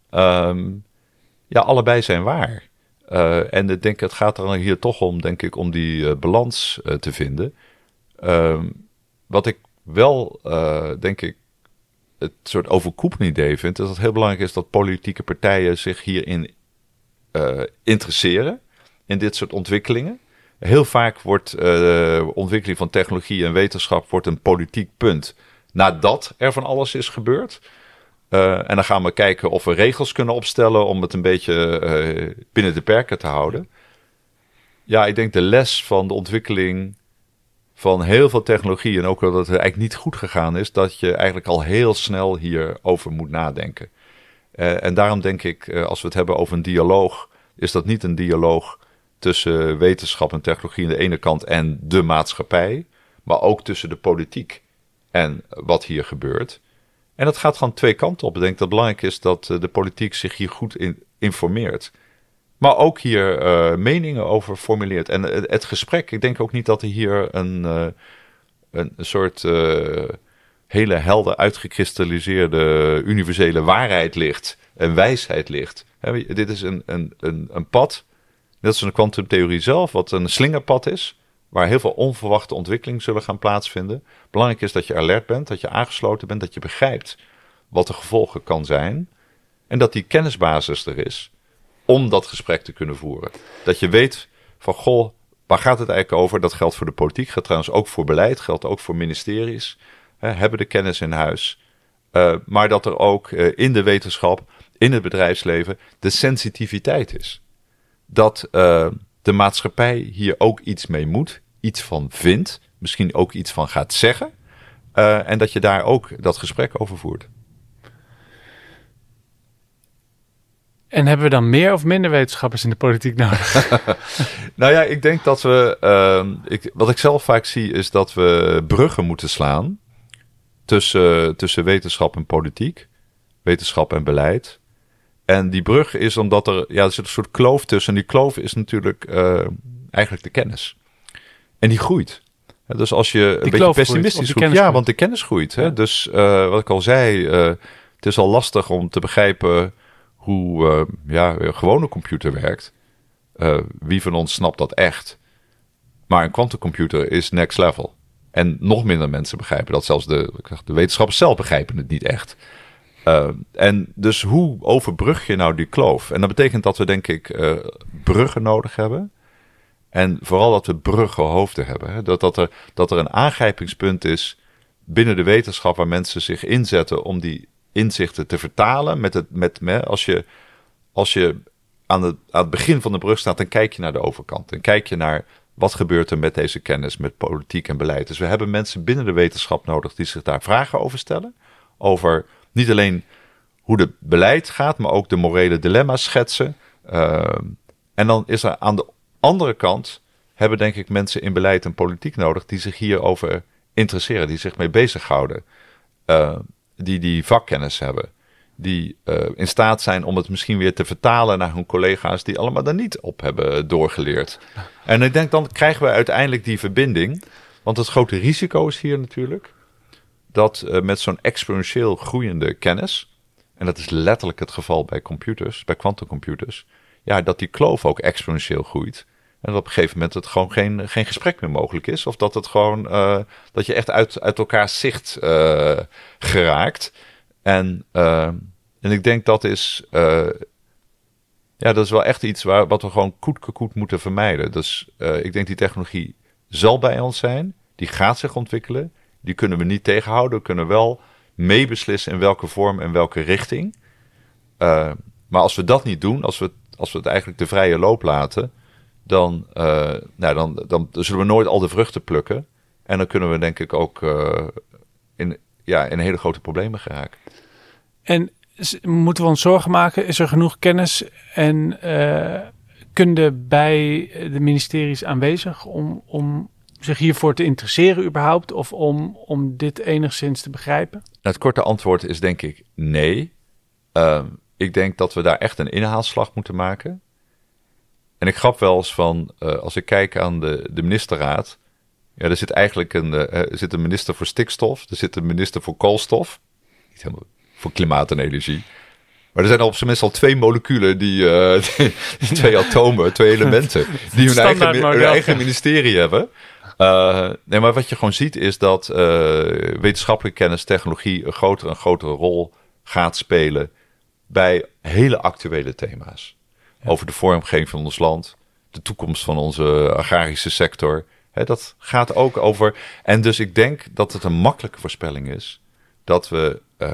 Allebei zijn waar. En ik denk, het gaat er hier toch om, denk ik, om die balans te vinden. Wat ik wel, denk ik, het soort overkoepelend idee vind, is dat het heel belangrijk is dat politieke partijen zich hierin interesseren, in dit soort ontwikkelingen. Heel vaak wordt ontwikkeling van technologie en wetenschap wordt een politiek punt nadat er van alles is gebeurd. En dan gaan we kijken of we regels kunnen opstellen om het een beetje binnen de perken te houden. Ja, ik denk de les van de ontwikkeling van heel veel technologie en ook wel dat het eigenlijk niet goed gegaan is, dat je eigenlijk al heel snel hierover moet nadenken. En daarom denk ik, als we het hebben over een dialoog, is dat niet een dialoog tussen wetenschap en technologie aan de ene kant en de maatschappij, maar ook tussen de politiek en wat hier gebeurt. En dat gaat gewoon twee kanten op. Ik denk dat het belangrijk is dat de politiek zich hier goed informeert. Maar ook hier meningen over formuleert. En het gesprek, ik denk ook niet dat er hier een soort hele helder uitgekristalliseerde universele waarheid ligt. En wijsheid ligt. Dit is een pad, net als een kwantumtheorie zelf, wat een slingerpad is. Waar heel veel onverwachte ontwikkelingen zullen gaan plaatsvinden. Belangrijk is dat je alert bent, dat je aangesloten bent, dat je begrijpt wat de gevolgen kan zijn. En dat die kennisbasis er is om dat gesprek te kunnen voeren. Dat je weet van, goh, waar gaat het eigenlijk over? Dat geldt voor de politiek, geldt trouwens ook voor beleid, geldt ook voor ministeries. Hebben de kennis in huis. Maar dat er ook in de wetenschap, in het bedrijfsleven, de sensitiviteit is. Dat de maatschappij hier ook iets mee moet, iets van vindt, misschien ook iets van gaat zeggen. En dat je daar ook dat gesprek over voert. En hebben we dan meer of minder wetenschappers in de politiek nodig? Nou ja, ik denk dat we... wat ik zelf vaak zie is dat we bruggen moeten slaan tussen wetenschap en politiek, wetenschap en beleid. En die brug is omdat er zit een soort kloof tussen. En die kloof is natuurlijk eigenlijk de kennis. En die groeit. Dus als je een beetje pessimistisch groeit. Ja, want de kennis groeit. Hè? Dus wat ik al zei, het is al lastig om te begrijpen hoe een gewone computer werkt. Wie van ons snapt dat echt? Maar een quantumcomputer is next level. En nog minder mensen begrijpen dat. Zelfs de wetenschappers zelf begrijpen het niet echt. En dus hoe overbrug je nou die kloof? En dat betekent dat we denk ik bruggen nodig hebben. En vooral dat we bruggenhoofden hebben. Hè? Dat er een aangrijpingspunt is binnen de wetenschap waar mensen zich inzetten om die inzichten te vertalen. Als je aan het begin van de brug staat, dan kijk je naar de overkant. Dan kijk je naar wat gebeurt er met deze kennis, met politiek en beleid. Dus we hebben mensen binnen de wetenschap nodig die zich daar vragen over stellen. Over niet alleen hoe het beleid gaat, maar ook de morele dilemma's schetsen. En dan is er aan de andere kant, hebben denk ik mensen in beleid en politiek nodig die zich hierover interesseren, die zich mee bezighouden. Die vakkennis hebben. Die in staat zijn om het misschien weer te vertalen naar hun collega's die allemaal daar niet op hebben doorgeleerd. En ik denk dan krijgen we uiteindelijk die verbinding. Want het grote risico is hier natuurlijk dat met zo'n exponentieel groeiende kennis, en dat is letterlijk het geval bij computers, bij quantumcomputers, dat die kloof ook exponentieel groeit. En dat op een gegeven moment het gewoon geen gesprek meer mogelijk is. Of dat het gewoon dat je echt uit elkaars zicht geraakt. En ik denk dat is wel echt iets wat we gewoon koet moeten vermijden. Dus ik denk die technologie zal bij ons zijn. Die gaat zich ontwikkelen. Die kunnen we niet tegenhouden. We kunnen wel meebeslissen in welke vorm en welke richting. Maar als we dat niet doen, als we het eigenlijk de vrije loop laten, dan zullen we nooit al de vruchten plukken. En dan kunnen we denk ik ook in hele grote problemen geraken. En moeten we ons zorgen maken? Is er genoeg kennis en kunde bij de ministeries aanwezig om zich hiervoor te interesseren überhaupt? Of om dit enigszins te begrijpen? Het korte antwoord is denk ik nee. Ik denk dat we daar echt een inhaalslag moeten maken. En ik grap wel eens van, als ik kijk aan de ministerraad, er zit eigenlijk een minister voor stikstof, er zit een minister voor koolstof, niet helemaal voor klimaat en energie. Maar er zijn op zijn minst al 2 moleculen, die 2 atomen, 2 elementen, die hun eigen ministerie hebben. Maar wat je gewoon ziet is dat wetenschappelijke kennis, technologie een grotere rol gaat spelen bij hele actuele thema's. Ja. Over de vormgeving van ons land, de toekomst van onze agrarische sector. Dat gaat ook over. En dus ik denk dat het een makkelijke voorspelling is dat we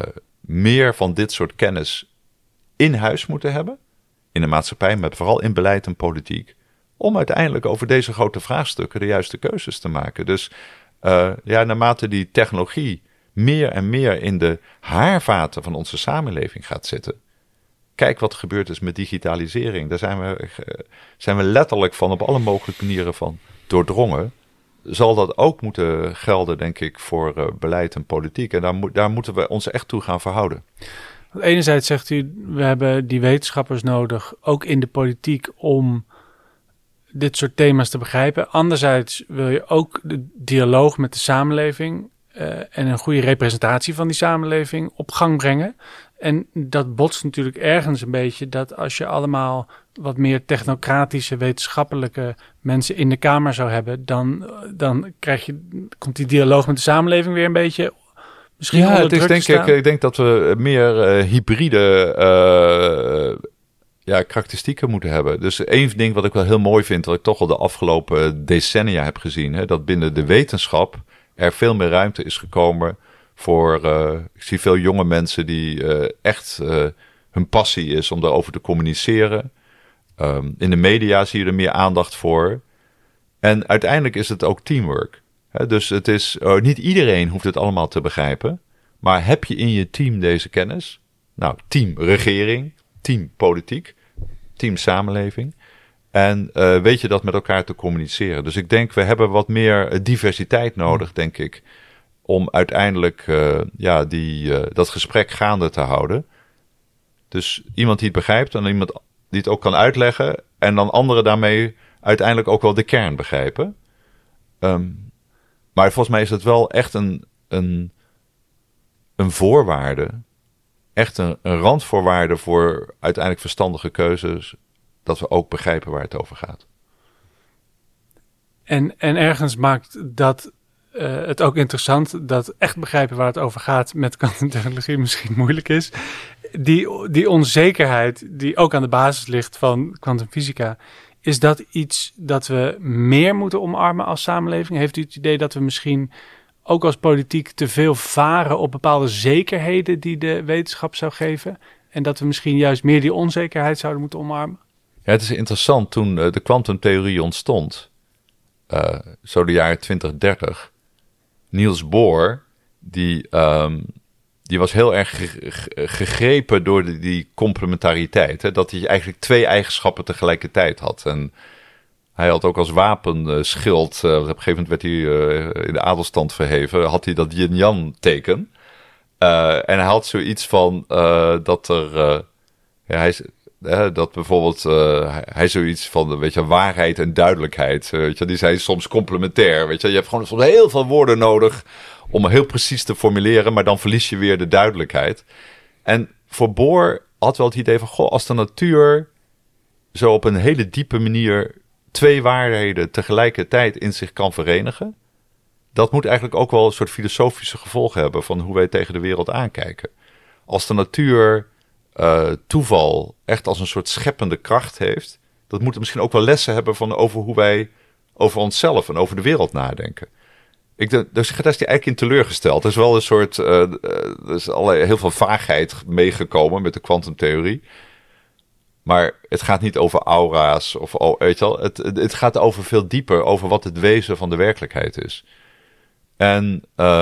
meer van dit soort kennis in huis moeten hebben. In de maatschappij, maar vooral in beleid en politiek. Om uiteindelijk over deze grote vraagstukken de juiste keuzes te maken. Dus naarmate die technologie meer en meer in de haarvaten van onze samenleving gaat zitten. Kijk wat er gebeurd is met digitalisering. Daar zijn we letterlijk van op alle mogelijke manieren van doordrongen. Zal dat ook moeten gelden, denk ik, voor beleid en politiek. En daar moeten we ons echt toe gaan verhouden. Enerzijds zegt u, we hebben die wetenschappers nodig, ook in de politiek, om dit soort thema's te begrijpen. Anderzijds wil je ook de dialoog met de samenleving en een goede representatie van die samenleving op gang brengen. En dat botst natuurlijk ergens een beetje dat als je allemaal wat meer technocratische, wetenschappelijke mensen in de Kamer zou hebben, dan komt die dialoog met de samenleving weer een beetje misschien onder druk te staan. Ik denk dat we meer hybride karakteristieken moeten hebben. Dus één ding wat ik wel heel mooi vind, wat ik toch al de afgelopen decennia heb gezien, hè, dat binnen de wetenschap er veel meer ruimte is gekomen voor, ik zie veel jonge mensen die echt hun passie is om daarover te communiceren. In de media zie je er meer aandacht voor. En uiteindelijk is het ook teamwork. Dus het is, niet iedereen hoeft het allemaal te begrijpen. Maar heb je in je team deze kennis? Nou, team regering, team politiek, team samenleving. En weet je dat met elkaar te communiceren. Dus ik denk, we hebben wat meer diversiteit nodig, denk ik. Om uiteindelijk dat gesprek gaande te houden. Dus iemand die het begrijpt en iemand die het ook kan uitleggen. En dan anderen daarmee uiteindelijk ook wel de kern begrijpen. Maar volgens mij is het wel echt een voorwaarde. Echt een randvoorwaarde voor uiteindelijk verstandige keuzes. Dat we ook begrijpen waar het over gaat. En ergens maakt dat het ook interessant dat echt begrijpen waar het over gaat met kwantumtechnologie misschien moeilijk is. Die onzekerheid die ook aan de basis ligt van kwantumfysica, is dat iets dat we meer moeten omarmen als samenleving? Heeft u het idee dat we misschien ook als politiek te veel varen op bepaalde zekerheden die de wetenschap zou geven? En dat we misschien juist meer die onzekerheid zouden moeten omarmen? Ja, het is interessant. Toen de kwantumtheorie ontstond, zo de jaren 2030, Niels Bohr, die was heel erg gegrepen door die complementariteit. Hè? Dat hij eigenlijk twee eigenschappen tegelijkertijd had. En hij had ook als wapenschild, op een gegeven moment werd hij in de adelstand verheven, had hij dat yin-yang teken. En hij had zoiets van dat er... dat bijvoorbeeld hij zoiets van, weet je, waarheid en duidelijkheid, weet je, die zijn soms complementair, weet je. Je hebt gewoon soms heel veel woorden nodig om heel precies te formuleren, maar dan verlies je weer de duidelijkheid. En voor Bohr had wel het idee van, goh, als de natuur zo op een hele diepe manier twee waarheden tegelijkertijd in zich kan verenigen, dat moet eigenlijk ook wel een soort filosofische gevolgen hebben van hoe wij tegen de wereld aankijken. Als de natuur toeval echt als een soort scheppende kracht heeft, dat moet misschien ook wel lessen hebben van over hoe wij over onszelf en over de wereld nadenken. Daar is hij eigenlijk in teleurgesteld. Er is wel een soort, er is heel veel vaagheid meegekomen met de kwantumtheorie. Maar het gaat niet over aura's of, weet je wel, het gaat over veel dieper, over wat het wezen van de werkelijkheid is. En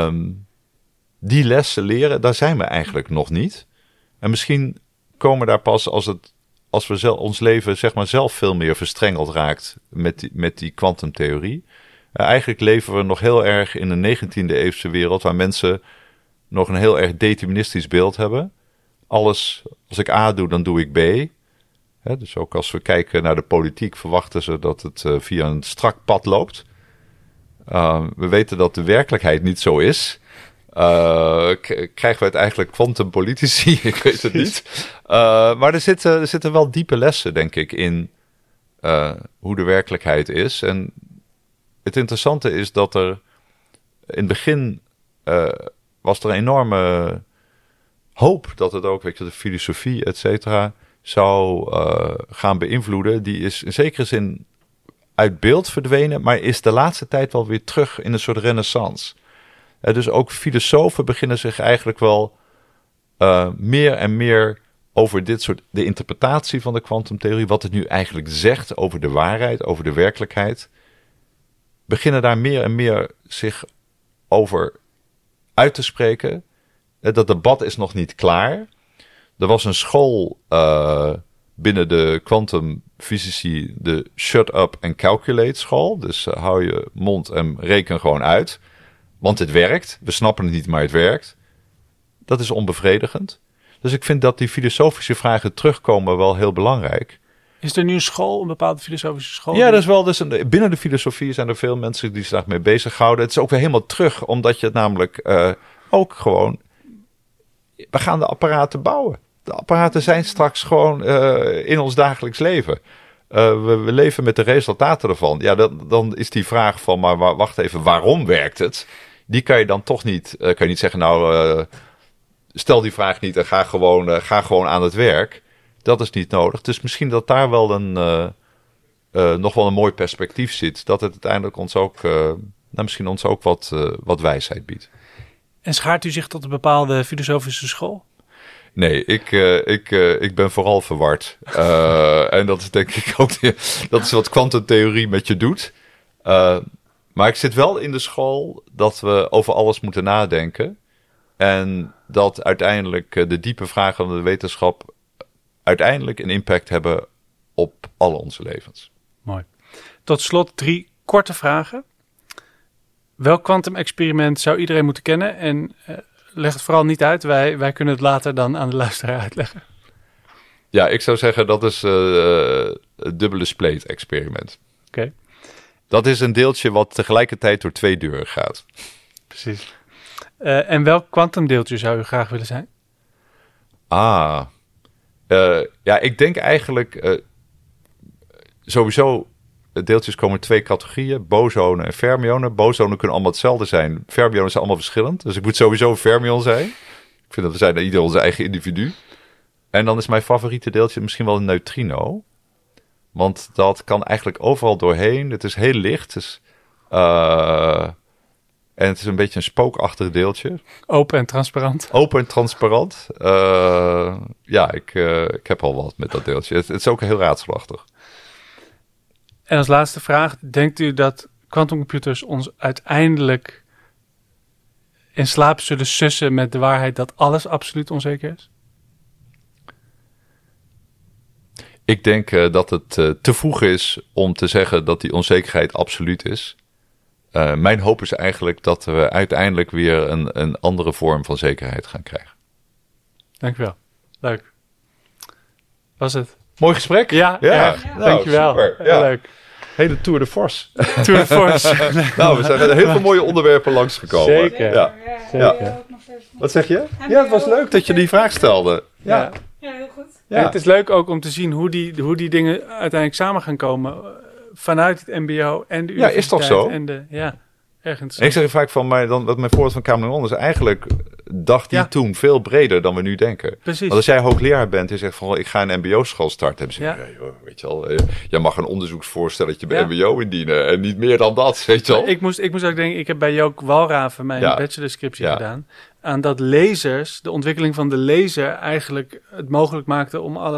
die lessen leren, daar zijn we eigenlijk nog niet. En misschien komen daar pas als we ons leven zeg maar zelf veel meer verstrengeld raakt met die kwantumtheorie. Eigenlijk leven we nog heel erg in een 19e eeuwse wereld waar mensen nog een heel erg deterministisch beeld hebben. Alles, als ik A doe, dan doe ik B. Dus ook als we kijken naar de politiek verwachten ze dat het via een strak pad loopt. We weten dat de werkelijkheid niet zo is. Krijgen we het eigenlijk kwantumpolitici? Ik weet het niet. Maar er zitten wel diepe lessen, denk ik, in hoe de werkelijkheid is. En het interessante is dat er in het begin was er een enorme hoop dat het ook, weet je, de filosofie, et cetera, zou gaan beïnvloeden. Die is in zekere zin uit beeld verdwenen, maar is de laatste tijd wel weer terug in een soort renaissance. Dus ook filosofen beginnen zich eigenlijk wel meer en meer over de interpretatie van de kwantumtheorie, wat het nu eigenlijk zegt over de waarheid, over de werkelijkheid, beginnen daar meer en meer zich over uit te spreken. Dat debat is nog niet klaar. Er was een school binnen de kwantumfysici, de Shut Up and Calculate school. Dus hou je mond en reken gewoon uit. Want het werkt. We snappen het niet, maar het werkt. Dat is onbevredigend. Dus ik vind dat die filosofische vragen terugkomen wel heel belangrijk. Is er nu een bepaalde filosofische school? Ja, dat is wel. Binnen de filosofie zijn er veel mensen die zich daarmee bezighouden. Het is ook weer helemaal terug, omdat je het namelijk ook gewoon... We gaan de apparaten bouwen. De apparaten zijn straks gewoon in ons dagelijks leven. We leven met de resultaten ervan. Ja, dan is die vraag van, maar wacht even, waarom werkt het? Die kan je dan toch niet, kan je niet zeggen, stel die vraag niet en ga gewoon aan het werk. Dat is niet nodig. Dus misschien dat daar wel nog wel een mooi perspectief zit. Dat het uiteindelijk ons ook, misschien ons ook wat wijsheid biedt. En schaart u zich tot een bepaalde filosofische school? Nee, ik ben vooral verward. En dat is denk ik ook dat is wat kwantumtheorie met je doet. Maar ik zit wel in de school dat we over alles moeten nadenken. En dat uiteindelijk de diepe vragen van de wetenschap uiteindelijk een impact hebben op alle onze levens. Mooi. Tot slot 3 korte vragen. Welk kwantumexperiment zou iedereen moeten kennen? En leg het vooral niet uit. Wij kunnen het later dan aan de luisteraar uitleggen. Ja, ik zou zeggen dat is het dubbele spleet experiment. Oké. Dat is een deeltje wat tegelijkertijd door 2 deuren gaat. Precies. En welk kwantumdeeltje zou u graag willen zijn? Ja, ik denk eigenlijk sowieso... Deeltjes komen in 2 categorieën, bosonen en fermionen. Bosonen kunnen allemaal hetzelfde zijn. Fermionen zijn allemaal verschillend. Dus ik moet sowieso een fermion zijn. Ik vind dat we zijn ieder onze eigen individu. En dan is mijn favoriete deeltje misschien wel een neutrino. Want dat kan eigenlijk overal doorheen. Het is heel licht. En het is een beetje een spookachtig deeltje. Open en transparant. Open en transparant. Ja, ik heb al wat met dat deeltje. Het is ook heel raadselachtig. En als laatste vraag, denkt u dat kwantumcomputers ons uiteindelijk in slaap zullen sussen met de waarheid dat alles absoluut onzeker is? Ik denk dat het te vroeg is om te zeggen dat die onzekerheid absoluut is. Mijn hoop is eigenlijk dat we uiteindelijk weer een andere vorm van zekerheid gaan krijgen. Dank u wel. Leuk. Was het? Mooi gesprek. Ja. Dank je wel. Super. Heel leuk. Hele Tour de Force. Tour de Force. Nou, we zijn met heel veel mooie onderwerpen langsgekomen. Zeker. Ja. Zeker. Wat zeg je? Ja, het was leuk dat je die vraag stelde. Ja, heel goed. Ja. Het is leuk ook om te zien hoe die dingen uiteindelijk samen gaan komen vanuit het mbo en de universiteit. Ja, is toch zo? En ergens. En ik zeg vaak van mij, wat mijn voorbeeld van Cameron is, eigenlijk dacht hij toen veel breder dan we nu denken. Precies. Want als jij hoogleraar bent en zegt van ik ga een mbo-school starten, dan zeg je, weet je wel, jij mag een onderzoeksvoorstelletje bij mbo indienen en niet meer dan dat, weet je wel. Ik moest ook denken, ik heb bij Jook Walraven mijn bachelorscriptie gedaan, aan dat lasers, de ontwikkeling van de laser eigenlijk het mogelijk maakte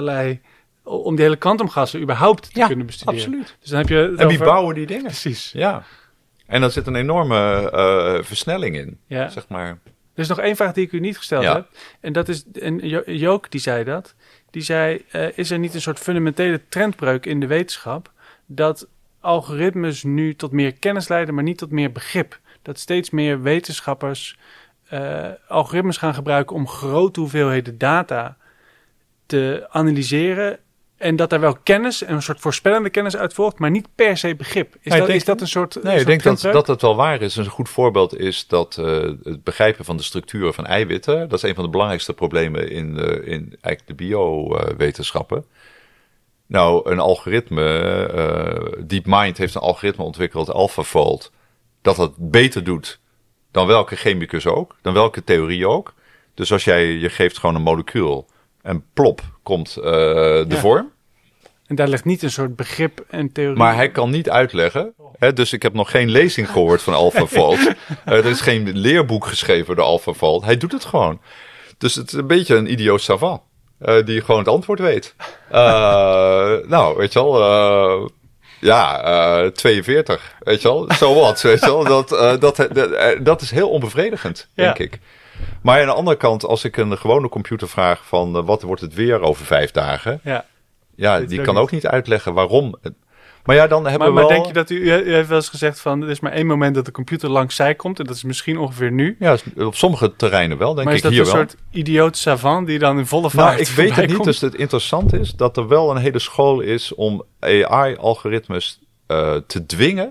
om die hele kwantumgassen überhaupt te kunnen bestuderen. Absoluut. Dus dan heb je en wie bouwen die dingen? Precies. Ja. En dan zit een enorme versnelling in, zeg maar. Er is nog 1 vraag die ik u niet gesteld heb. En dat is, Jook die zei dat. Die zei, is er niet een soort fundamentele trendbreuk in de wetenschap dat algoritmes nu tot meer kennis leiden, maar niet tot meer begrip? Dat steeds meer wetenschappers algoritmes gaan gebruiken om grote hoeveelheden data te analyseren. En dat er wel kennis en een soort voorspellende kennis uit volgt, maar niet per se begrip. Is dat een soort. Nee, ik denk dat het wel waar is. Een goed voorbeeld is dat het begrijpen van de structuren van eiwitten. Dat is een van de belangrijkste problemen in eigenlijk de biowetenschappen. Nou, een algoritme, DeepMind heeft een algoritme ontwikkeld, AlphaFold, dat beter doet dan welke chemicus ook, dan welke theorie ook. Dus als je geeft gewoon een molecuul en plop komt de vorm. En daar ligt niet een soort begrip en theorie. Maar hij kan niet uitleggen. Dus ik heb nog geen lezing gehoord van AlphaFold. Er is geen leerboek geschreven door AlphaFold. Hij doet het gewoon. Dus het is een beetje een idioot savant. Die gewoon het antwoord weet. Nou, weet je wel... 42, weet je wel. So what, weet je wel. Dat is heel onbevredigend, denk ik. Maar aan de andere kant, als ik een gewone computer vraag van... wat wordt het weer over 5 dagen? Ja, die kan ook niet uitleggen waarom... Maar ja, dan hebben we wel... Maar denk je dat u heeft wel eens gezegd van... er is maar 1 moment dat de computer langs zij komt... en dat is misschien ongeveer nu. Ja, op sommige terreinen wel, denk ik hier wel. Maar is dat een soort idioot savant die dan in volle vaart Nou, ik weet het niet. komt? Dus het interessante is dat er wel een hele school is... om AI-algoritmes te dwingen...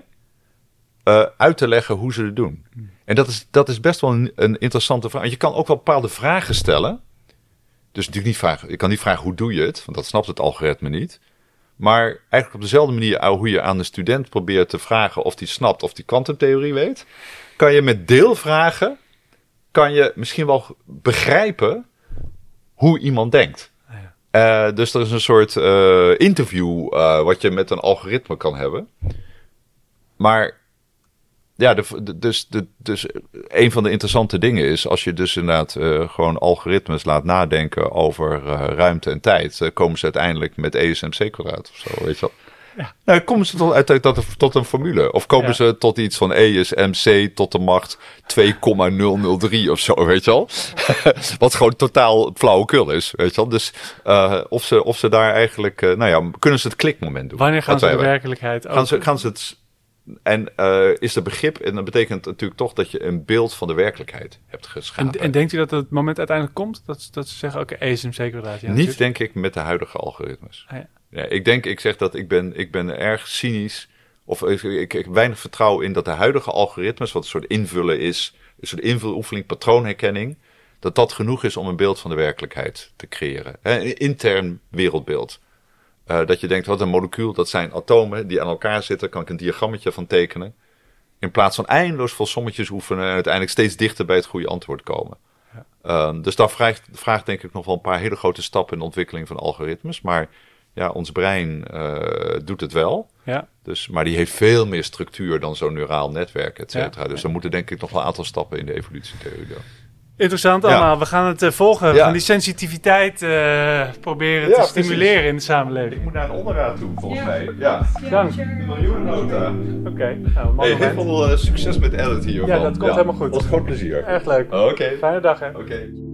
uit te leggen hoe ze het doen. En dat is best wel een interessante vraag. Want je kan ook wel bepaalde vragen stellen. Dus natuurlijk je kan niet vragen hoe doe je het... want dat snapt het algoritme niet... Maar eigenlijk op dezelfde manier hoe je aan een student probeert te vragen of die snapt of die kwantumtheorie weet, kan je met deelvragen, kan je misschien wel begrijpen hoe iemand denkt. Dus er is een soort interview wat je met een algoritme kan hebben. Maar ja, dus een van de interessante dingen is, als je dus inderdaad gewoon algoritmes laat nadenken over ruimte en tijd, komen ze uiteindelijk met ESMC kwadraat of zo, weet je wel. Ja. Nou, komen ze tot een formule? Of komen ze tot iets van E is MC tot de macht 2,003 of zo, weet je wel? Wat gewoon totaal flauwekul is, weet je wel? Dus of ze daar eigenlijk, kunnen ze het klikmoment doen? Wanneer gaan ze de werkelijkheid over? Gaan ze het... En is er begrip, en dat betekent natuurlijk toch dat je een beeld van de werkelijkheid hebt geschapen. En denkt u dat het moment uiteindelijk komt dat ze zeggen, oké, ESMC kwadraat? Ja, niet, denk ik, met de huidige algoritmes. Ja, ik zeg dat ik ben erg cynisch, of ik heb weinig vertrouwen in dat de huidige algoritmes, wat een soort invullen is, een soort invuloefening, patroonherkenning, dat genoeg is om een beeld van de werkelijkheid te creëren. Een intern wereldbeeld. Dat je denkt, wat een molecuul, dat zijn atomen die aan elkaar zitten, kan ik een diagrammetje van tekenen. In plaats van eindeloos veel sommetjes oefenen en uiteindelijk steeds dichter bij het goede antwoord komen. Ja. Dus dat vraagt denk ik nog wel een paar hele grote stappen in de ontwikkeling van algoritmes. Maar ja, ons brein doet het wel. Ja. Dus, maar die heeft veel meer structuur dan zo'n neuraal netwerk, et cetera. Ja. Dus er moeten denk ik nog wel een aantal stappen in de evolutietheorie doen. Interessant allemaal. Ja. We gaan het volgen. Van die sensitiviteit proberen te stimuleren in de samenleving. Ik moet naar een onderraad toe, volgens mij. Ja. Dank. De miljoenennota. Oké. Heel veel succes met edit hier. Ja, dat komt helemaal goed. Was groot plezier. Erg leuk. Oké. Fijne dag, hè. Oké.